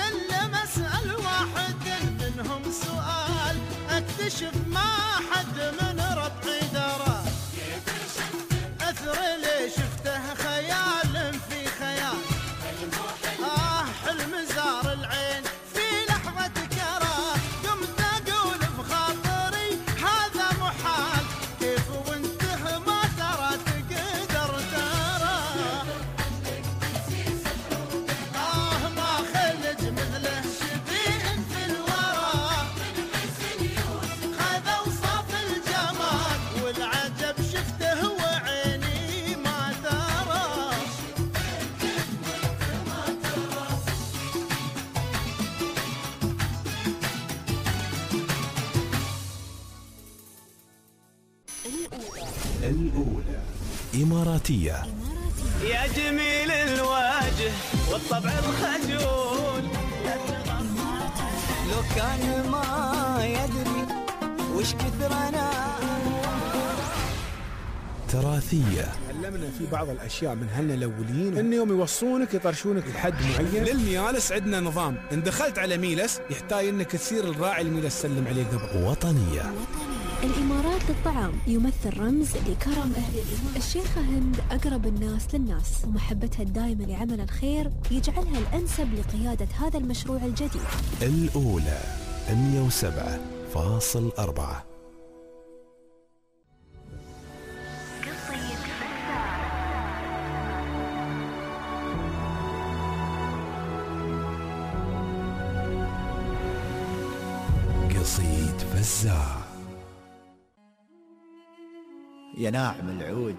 S4: اكتشف ما حد
S1: الأولى إماراتية.
S4: يا جميل الوجه والطبع الخجول، لو كان ما يدري وش كثر أنا.
S1: تراثية.
S8: علمنا في بعض الأشياء من هلنا الأولين إن يوم يوصونك يطرشونك لحد معين. للميالس عندنا نظام، إن دخلت على ميلس يحتاج إنك تصير الراعي الميلس سلم عليه قبل.
S1: وطنية.
S5: الإمارات للطعام يمثل رمز لكرم أهل الإمارات. الشيخة هند أقرب الناس للناس، ومحبتها الدائمة لعمل الخير يجعلها الأنسب لقيادة هذا المشروع الجديد.
S1: الأولى مئة وسبعة فاصل أربعة. قصيد فزاع.
S14: يا ناعم العود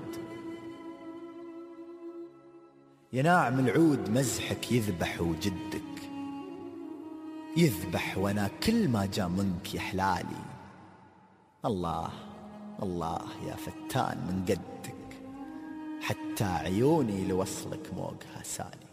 S14: يا ناعم العود، مزحك يذبح وجدك يذبح، وانا كل ما جاء منك يحلالي. الله الله يا فتان من قدك، حتى عيوني لوصلك موقها سالي.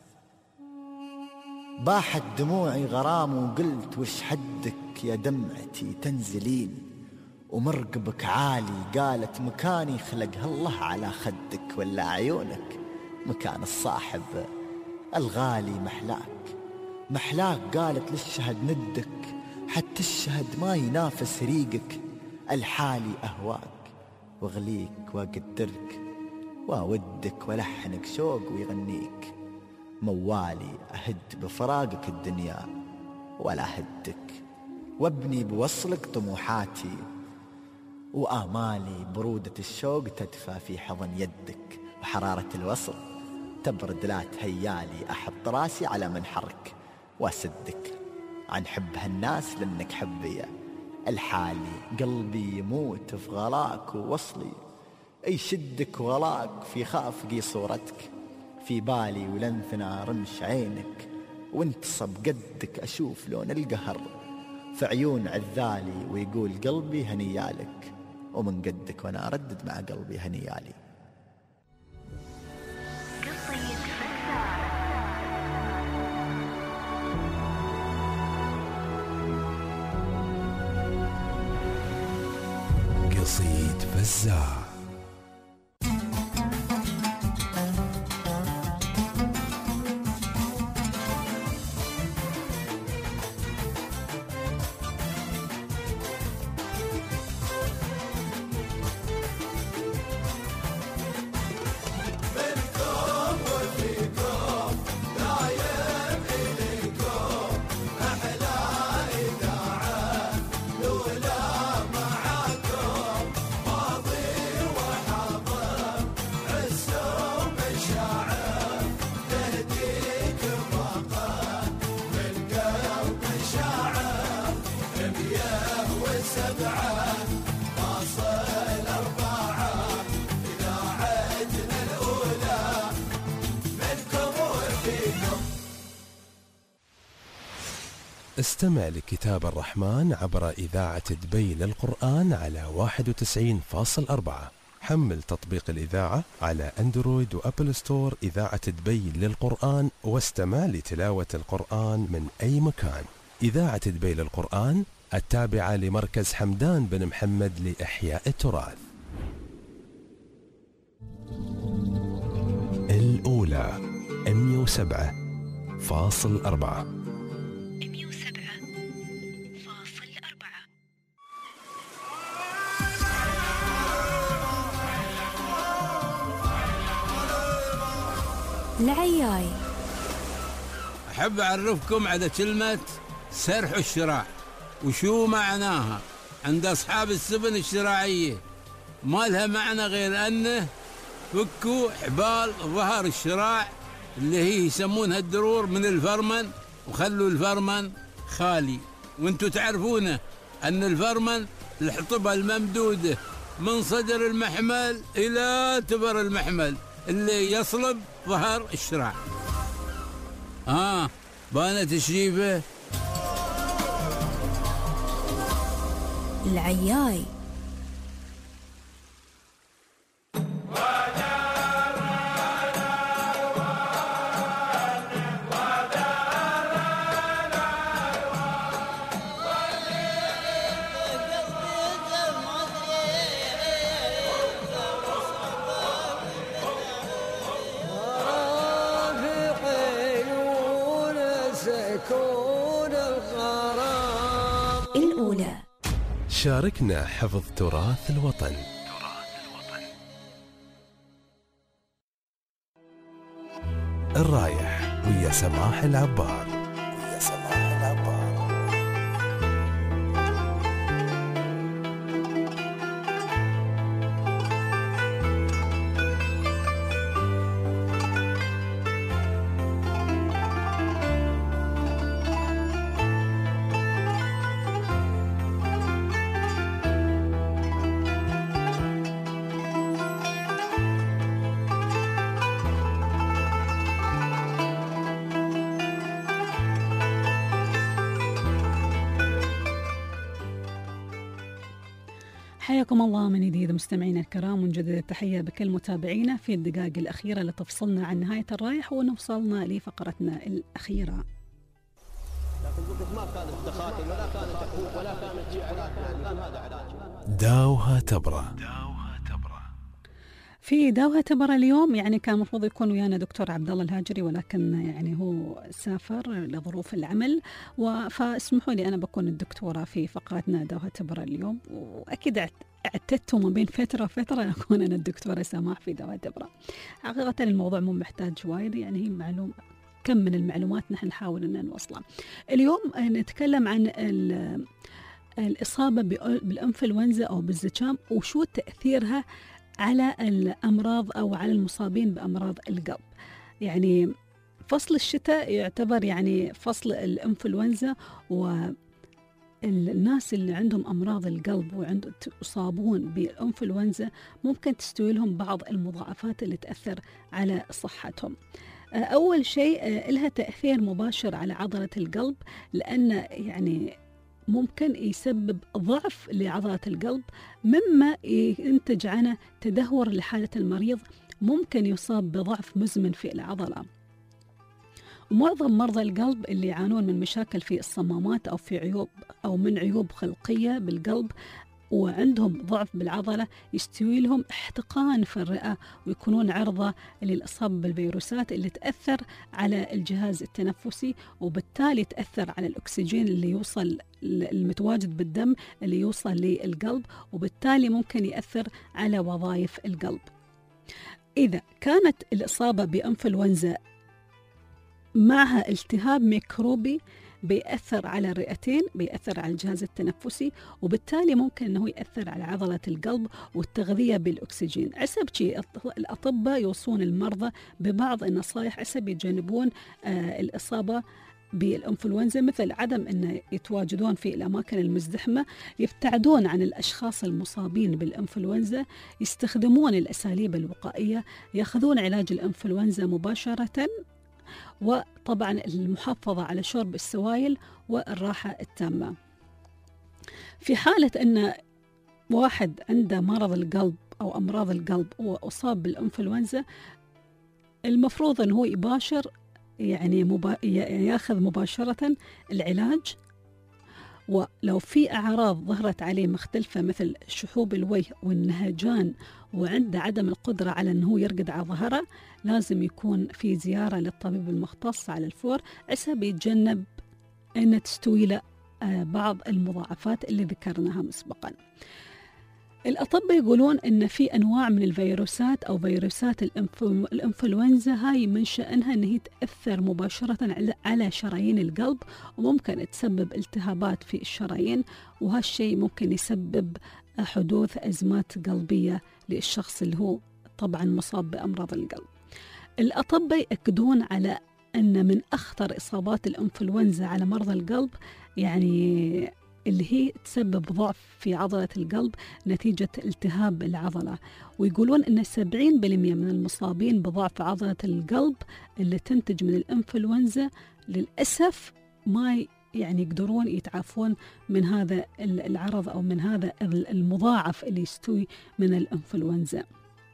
S14: باحت دموعي غرام وقلت وش حدك يا دمعتي تنزلين، ومرقبك عالي قالت مكاني خلقها الله على خدك، ولا عيونك مكان الصاحب الغالي محلاك. محلاك قالت للشهد ندك، حتى الشهد ما ينافس ريقك. الحالي أهواك واغليك واقدرك، واودك ولحنك شوق ويغنيك. موالي أهد بفراقك الدنيا ولا هدك، وابني بوصلك طموحاتي، وآمالي برودة الشوق تدفى في حضن يدك. وحرارة الوصل تبرد لا تهيالي، أحط راسي على منحرك واسدك. عن حب هالناس لأنك حبية الحالي، قلبي يموت في غلاك ووصلي. أي شدك وغلاك في خافقي صورتك، في بالي ولنثنا رمش عينك. وانتصب قدك أشوف لون القهر في عيون عذالي، ويقول قلبي هنيالك، ومن قدك وانا أردد مع قلبي هنيالي.
S1: قصيد فزاع. استمع لكتاب الرحمن عبر إذاعة دبي للقرآن على واحد وتسعين فاصل أربعة. حمل تطبيق الإذاعة على أندرويد وأبل ستور إذاعة دبي للقرآن، واستمع لتلاوة القرآن من أي مكان. إذاعة دبي للقرآن التابعة لمركز حمدان بن محمد لإحياء التراث. الأولى مئة وسبعة فاصل أربعة.
S5: العياي.
S9: أحب أعرفكم على كلمة سرح الشراع وشو معناها عند أصحاب السفن الشراعية. ما لها معنى غير أنه فكوا حبال ظهر الشراع اللي هي يسمونها الدرور من الفرمن، وخلوا الفرمن خالي. وانتوا تعرفونه أن الفرمن الحطبة الممدودة من صدر المحمل إلى تبر المحمل اللي يصلب ظهر الشراع. آه بانت الشيفة.
S5: العياي.
S1: شاركنا حفظ تراث الوطن. الرايح ويا سماح العبار. ويا سماح العبار.
S2: حياكم الله من جديد مستمعينا الكرام، ونجدد التحية بكل متابعينا في الدقائق الأخيرة اللي تفصلنا عن نهاية الرايح ونوصلنا لفقرتنا الأخيرة.
S10: ما كانت تخاطب ولا كانت تحوف ولا كانت شيء علاج، كان هذا علاج.
S1: داوها تبرة. في داوها تبرة اليوم يعني كان المفروض يكون ويانا دكتور عبد الله الهاجري، ولكن يعني هو سافر لظروف العمل، فاسمحوا لي انا بكون الدكتوره في فقرتنا داوها تبرة اليوم، واكيد اعتدت ما بين فتره وفتره اكون انا الدكتوره سماح في داوها تبرة. حقيقه الموضوع مو محتاج وايد، يعني هي معلوم كم من المعلومات نحن نحاول ان نوصلها. اليوم نتكلم عن الاصابه بالانفلونزا او بالزكام وشو تاثيرها على الأمراض أو على المصابين بأمراض القلب. يعني فصل الشتاء يعتبر يعني فصل الإنفلونزا، والناس اللي عندهم أمراض القلب وعندهم يصابون بالإنفلونزا ممكن تستوي لهم بعض المضاعفات اللي تأثر على صحتهم. أول شيء لها تأثير مباشر على عضلة القلب، لأن يعني ممكن يسبب ضعف لعضلة القلب، مما ينتج عنه تدهور لحالة المريض، ممكن يصاب بضعف مزمن في العضلة. ومعظم مرضى القلب اللي يعانون من مشاكل في الصمامات أو في عيوب أو من عيوب خلقية بالقلب وعندهم ضعف بالعضلة يستوي لهم احتقان في الرئة، ويكونون عرضة للإصابة بالفيروسات اللي تأثر على الجهاز التنفسي، وبالتالي تأثر على الأكسجين اللي يوصل المتواجد بالدم اللي يوصل للقلب، وبالتالي ممكن يأثر على وظائف القلب. إذا كانت الإصابة بإنفلونزا معها التهاب ميكروبي بيأثر على الرئتين، بيأثر على الجهاز التنفسي، وبالتالي ممكن أنه يأثر على عضلة القلب والتغذية بالأكسجين. عسب شيء الأطباء يوصون المرضى ببعض النصائح عسب يتجنبون آه الإصابة بالإنفلونزا، مثل عدم أن يتواجدون في الأماكن المزدحمة، يبتعدون عن الأشخاص المصابين بالإنفلونزا، يستخدمون الأساليب الوقائية، يأخذون علاج الإنفلونزا مباشرة، وطبعا المحافظة على شرب السوائل والراحة التامة. في حالة أن واحد عنده مرض القلب أو أمراض القلب وأصاب بالإنفلونزا، المفروض أنه هو يباشر يعني مبا... ياخذ مباشرة العلاج. ولو في أعراض ظهرت عليه مختلفة مثل شحوب الوجه والنهجان وعنده عدم القدرة على أنه يرقد على ظهره، لازم يكون في زيارة للطبيب المختص على الفور عسى يتجنب أن تستوي له بعض المضاعفات اللي ذكرناها مسبقا. الأطباء يقولون أن في أنواع من الفيروسات أو فيروسات الإنفلونزا هاي من شأنها أن هي تأثر مباشرة على شرايين القلب، وممكن تسبب التهابات في الشرايين، وهالشيء ممكن يسبب حدوث أزمات قلبية للشخص اللي هو طبعا مصاب بأمراض القلب. الأطباء يأكدون على أن من أخطر إصابات الإنفلونزا على مرضى القلب يعني اللي هي تسبب ضعف في عضلة القلب نتيجة التهاب العضلة، ويقولون أن سبعين بالمئة من المصابين بضعف عضلة القلب اللي تنتج من الإنفلونزا للأسف ما يعني يقدرون يتعافون من هذا العرض أو من هذا المضاعف اللي يستوي من الإنفلونزا.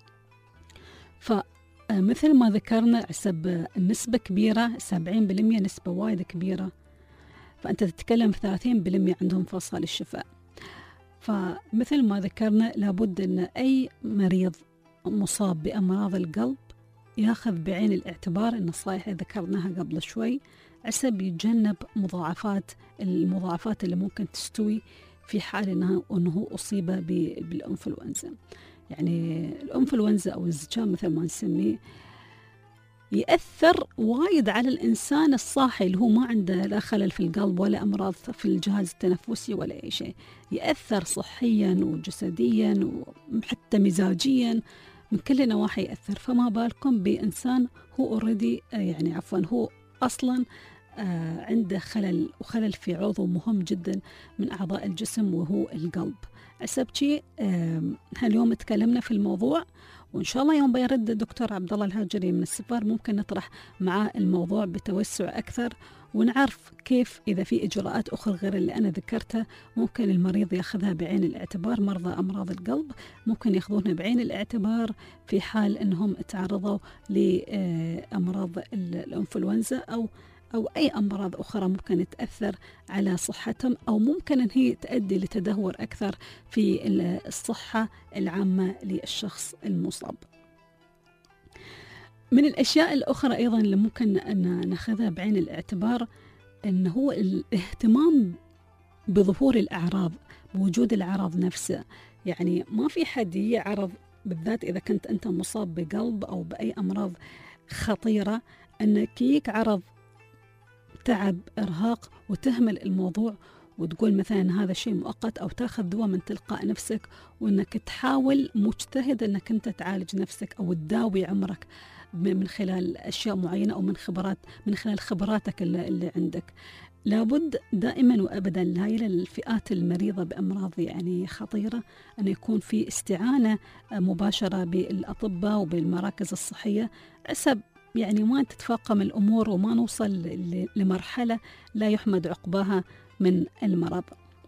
S1: فمثل ما ذكرنا حسب النسبة كبيرة، سبعين بالمئة نسبة وايد كبيرة، فأنت تتكلم في ثلاثين بالمئة عندهم فصل الشفاء. فمثل ما ذكرنا لابد أن أي مريض مصاب بأمراض القلب ياخذ بعين الاعتبار النصائح اللي ذكرناها قبل شوي عسى يتجنب مضاعفات المضاعفات اللي ممكن تستوي
S2: في حال أنه, أنه أصيب بالإنفلونزا. يعني الإنفلونزا أو الزكام مثل ما نسميه يأثر وايد على الإنسان الصاحي اللي هو ما عنده لا خلل في القلب ولا أمراض في الجهاز التنفسي ولا أي شيء، يأثر صحيا وجسديا وحتى مزاجيا، من كل نواحي يأثر. فما بالكم بإنسان هو أوريدي يعني عفوا هو أصلا آه عنده خلل، وخلل في عضو مهم جدا من أعضاء الجسم وهو القلب. عسبتي آه اليوم تكلمنا في الموضوع، وإن شاء الله يوم بيرد الدكتور عبد الله الهاجري من السفار ممكن نطرح معاه الموضوع بتوسع أكثر، ونعرف كيف إذا في إجراءات أخرى غير اللي أنا ذكرتها ممكن المريض يأخذها بعين الاعتبار. مرضى أمراض القلب ممكن يأخذونها بعين الاعتبار في حال أنهم تعرضوا لأمراض الإنفلونزا أو أو أي أمراض أخرى ممكن تأثر على صحتهم، أو ممكن أن هي تؤدي لتدهور أكثر في الصحة العامة للشخص المصاب. من الأشياء الأخرى أيضا اللي ممكن أن نأخذها بعين الاعتبار أن هو الاهتمام بظهور الأعراض، بوجود العرض نفسه. يعني ما في حد يعرض، بالذات إذا كنت أنت مصاب بقلب أو بأي أمراض خطيرة، أنك يك عرض تعب إرهاق وتهمل الموضوع وتقول مثلا هذا شيء مؤقت، أو تاخذ دواء من تلقاء نفسك، وأنك تحاول مجتهد أنك أنت تعالج نفسك أو تداوي عمرك من خلال أشياء معينة أو من خبرات من خلال خبراتك اللي, اللي عندك. لابد دائما وأبدا لهاي الفئات المريضة بأمراض يعني خطيرة أن يكون في استعانة مباشرة بالأطباء وبالمراكز الصحية، عسب يعني ما تتفاقم الأمور وما نوصل لمرحلة لا يحمد عقباها من المرض.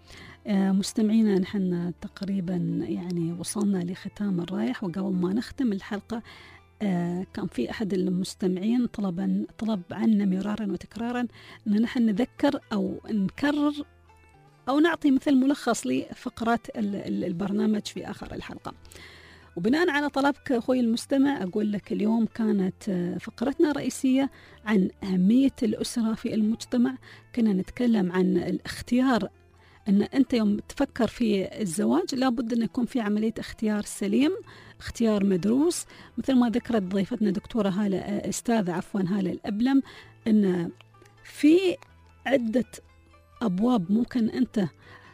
S2: مستمعينا نحن تقريبا يعني وصلنا لختام الرايح، وقبل ما نختم الحلقة كان في أحد المستمعين طلبا طلب عنا مرارا وتكرارا أن نحن نذكر أو نكرر أو نعطي مثل ملخص لفقرات البرنامج في آخر الحلقة. وبناء على طلبك أخوي المستمع أقول لك اليوم كانت فقرتنا رئيسية عن أهمية الأسرة في المجتمع. كنا نتكلم عن الاختيار، أن أنت يوم تفكر في الزواج لابد أن يكون في عملية اختيار سليم، اختيار مدروس، مثل ما ذكرت ضيفتنا دكتورة هالة أستاذة عفوا هالة الأبلم، أن في عدة أبواب ممكن أنت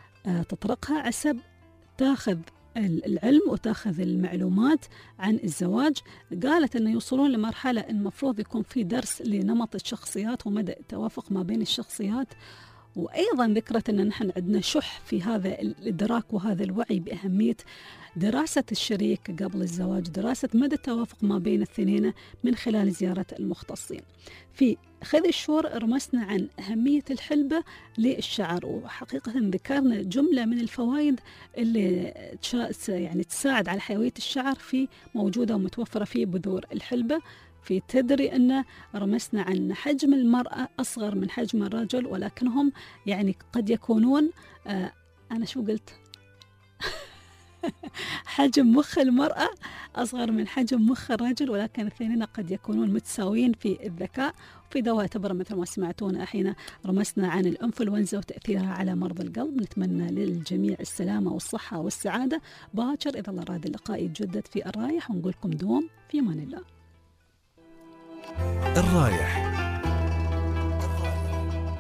S2: تطرقها عسب تاخذ العلم وتاخذ المعلومات عن الزواج. قالت أنه يوصلون لمرحلة المفروض يكون في درس لنمط الشخصيات ومدى التوافق ما بين الشخصيات. وأيضا ذكرت أن نحن عندنا شح في هذا الإدراك وهذا الوعي بأهمية دراسة الشريك قبل الزواج، دراسة مدى التوافق ما بين الاثنين من خلال زيارة المختصين. في خذ الشور رمسنا عن أهمية الحلبة للشعر، وحقيقة ذكرنا جملة من الفوائد اللي يعني تساعد على حيوية الشعر في موجودة ومتوفرة في بذور الحلبة. في تدري أن رمسنا عن حجم المرأة أصغر من حجم الرجل، ولكنهم يعني قد يكونون آه أنا شو قلت حجم مخ المرأة أصغر من حجم مخ الرجل، ولكن الاثنين قد يكونون متساويين في الذكاء. في دواء يعتبر مثل ما سمعتونا الحين رمسنا عن الإنفلونزا وتأثيرها على مرضى القلب. نتمنى للجميع السلامة والصحة والسعادة. باكر إذا الله راد اللقاء يتجدد في الرايح، ونقول لكم دوم في أمان الله.
S1: الرايح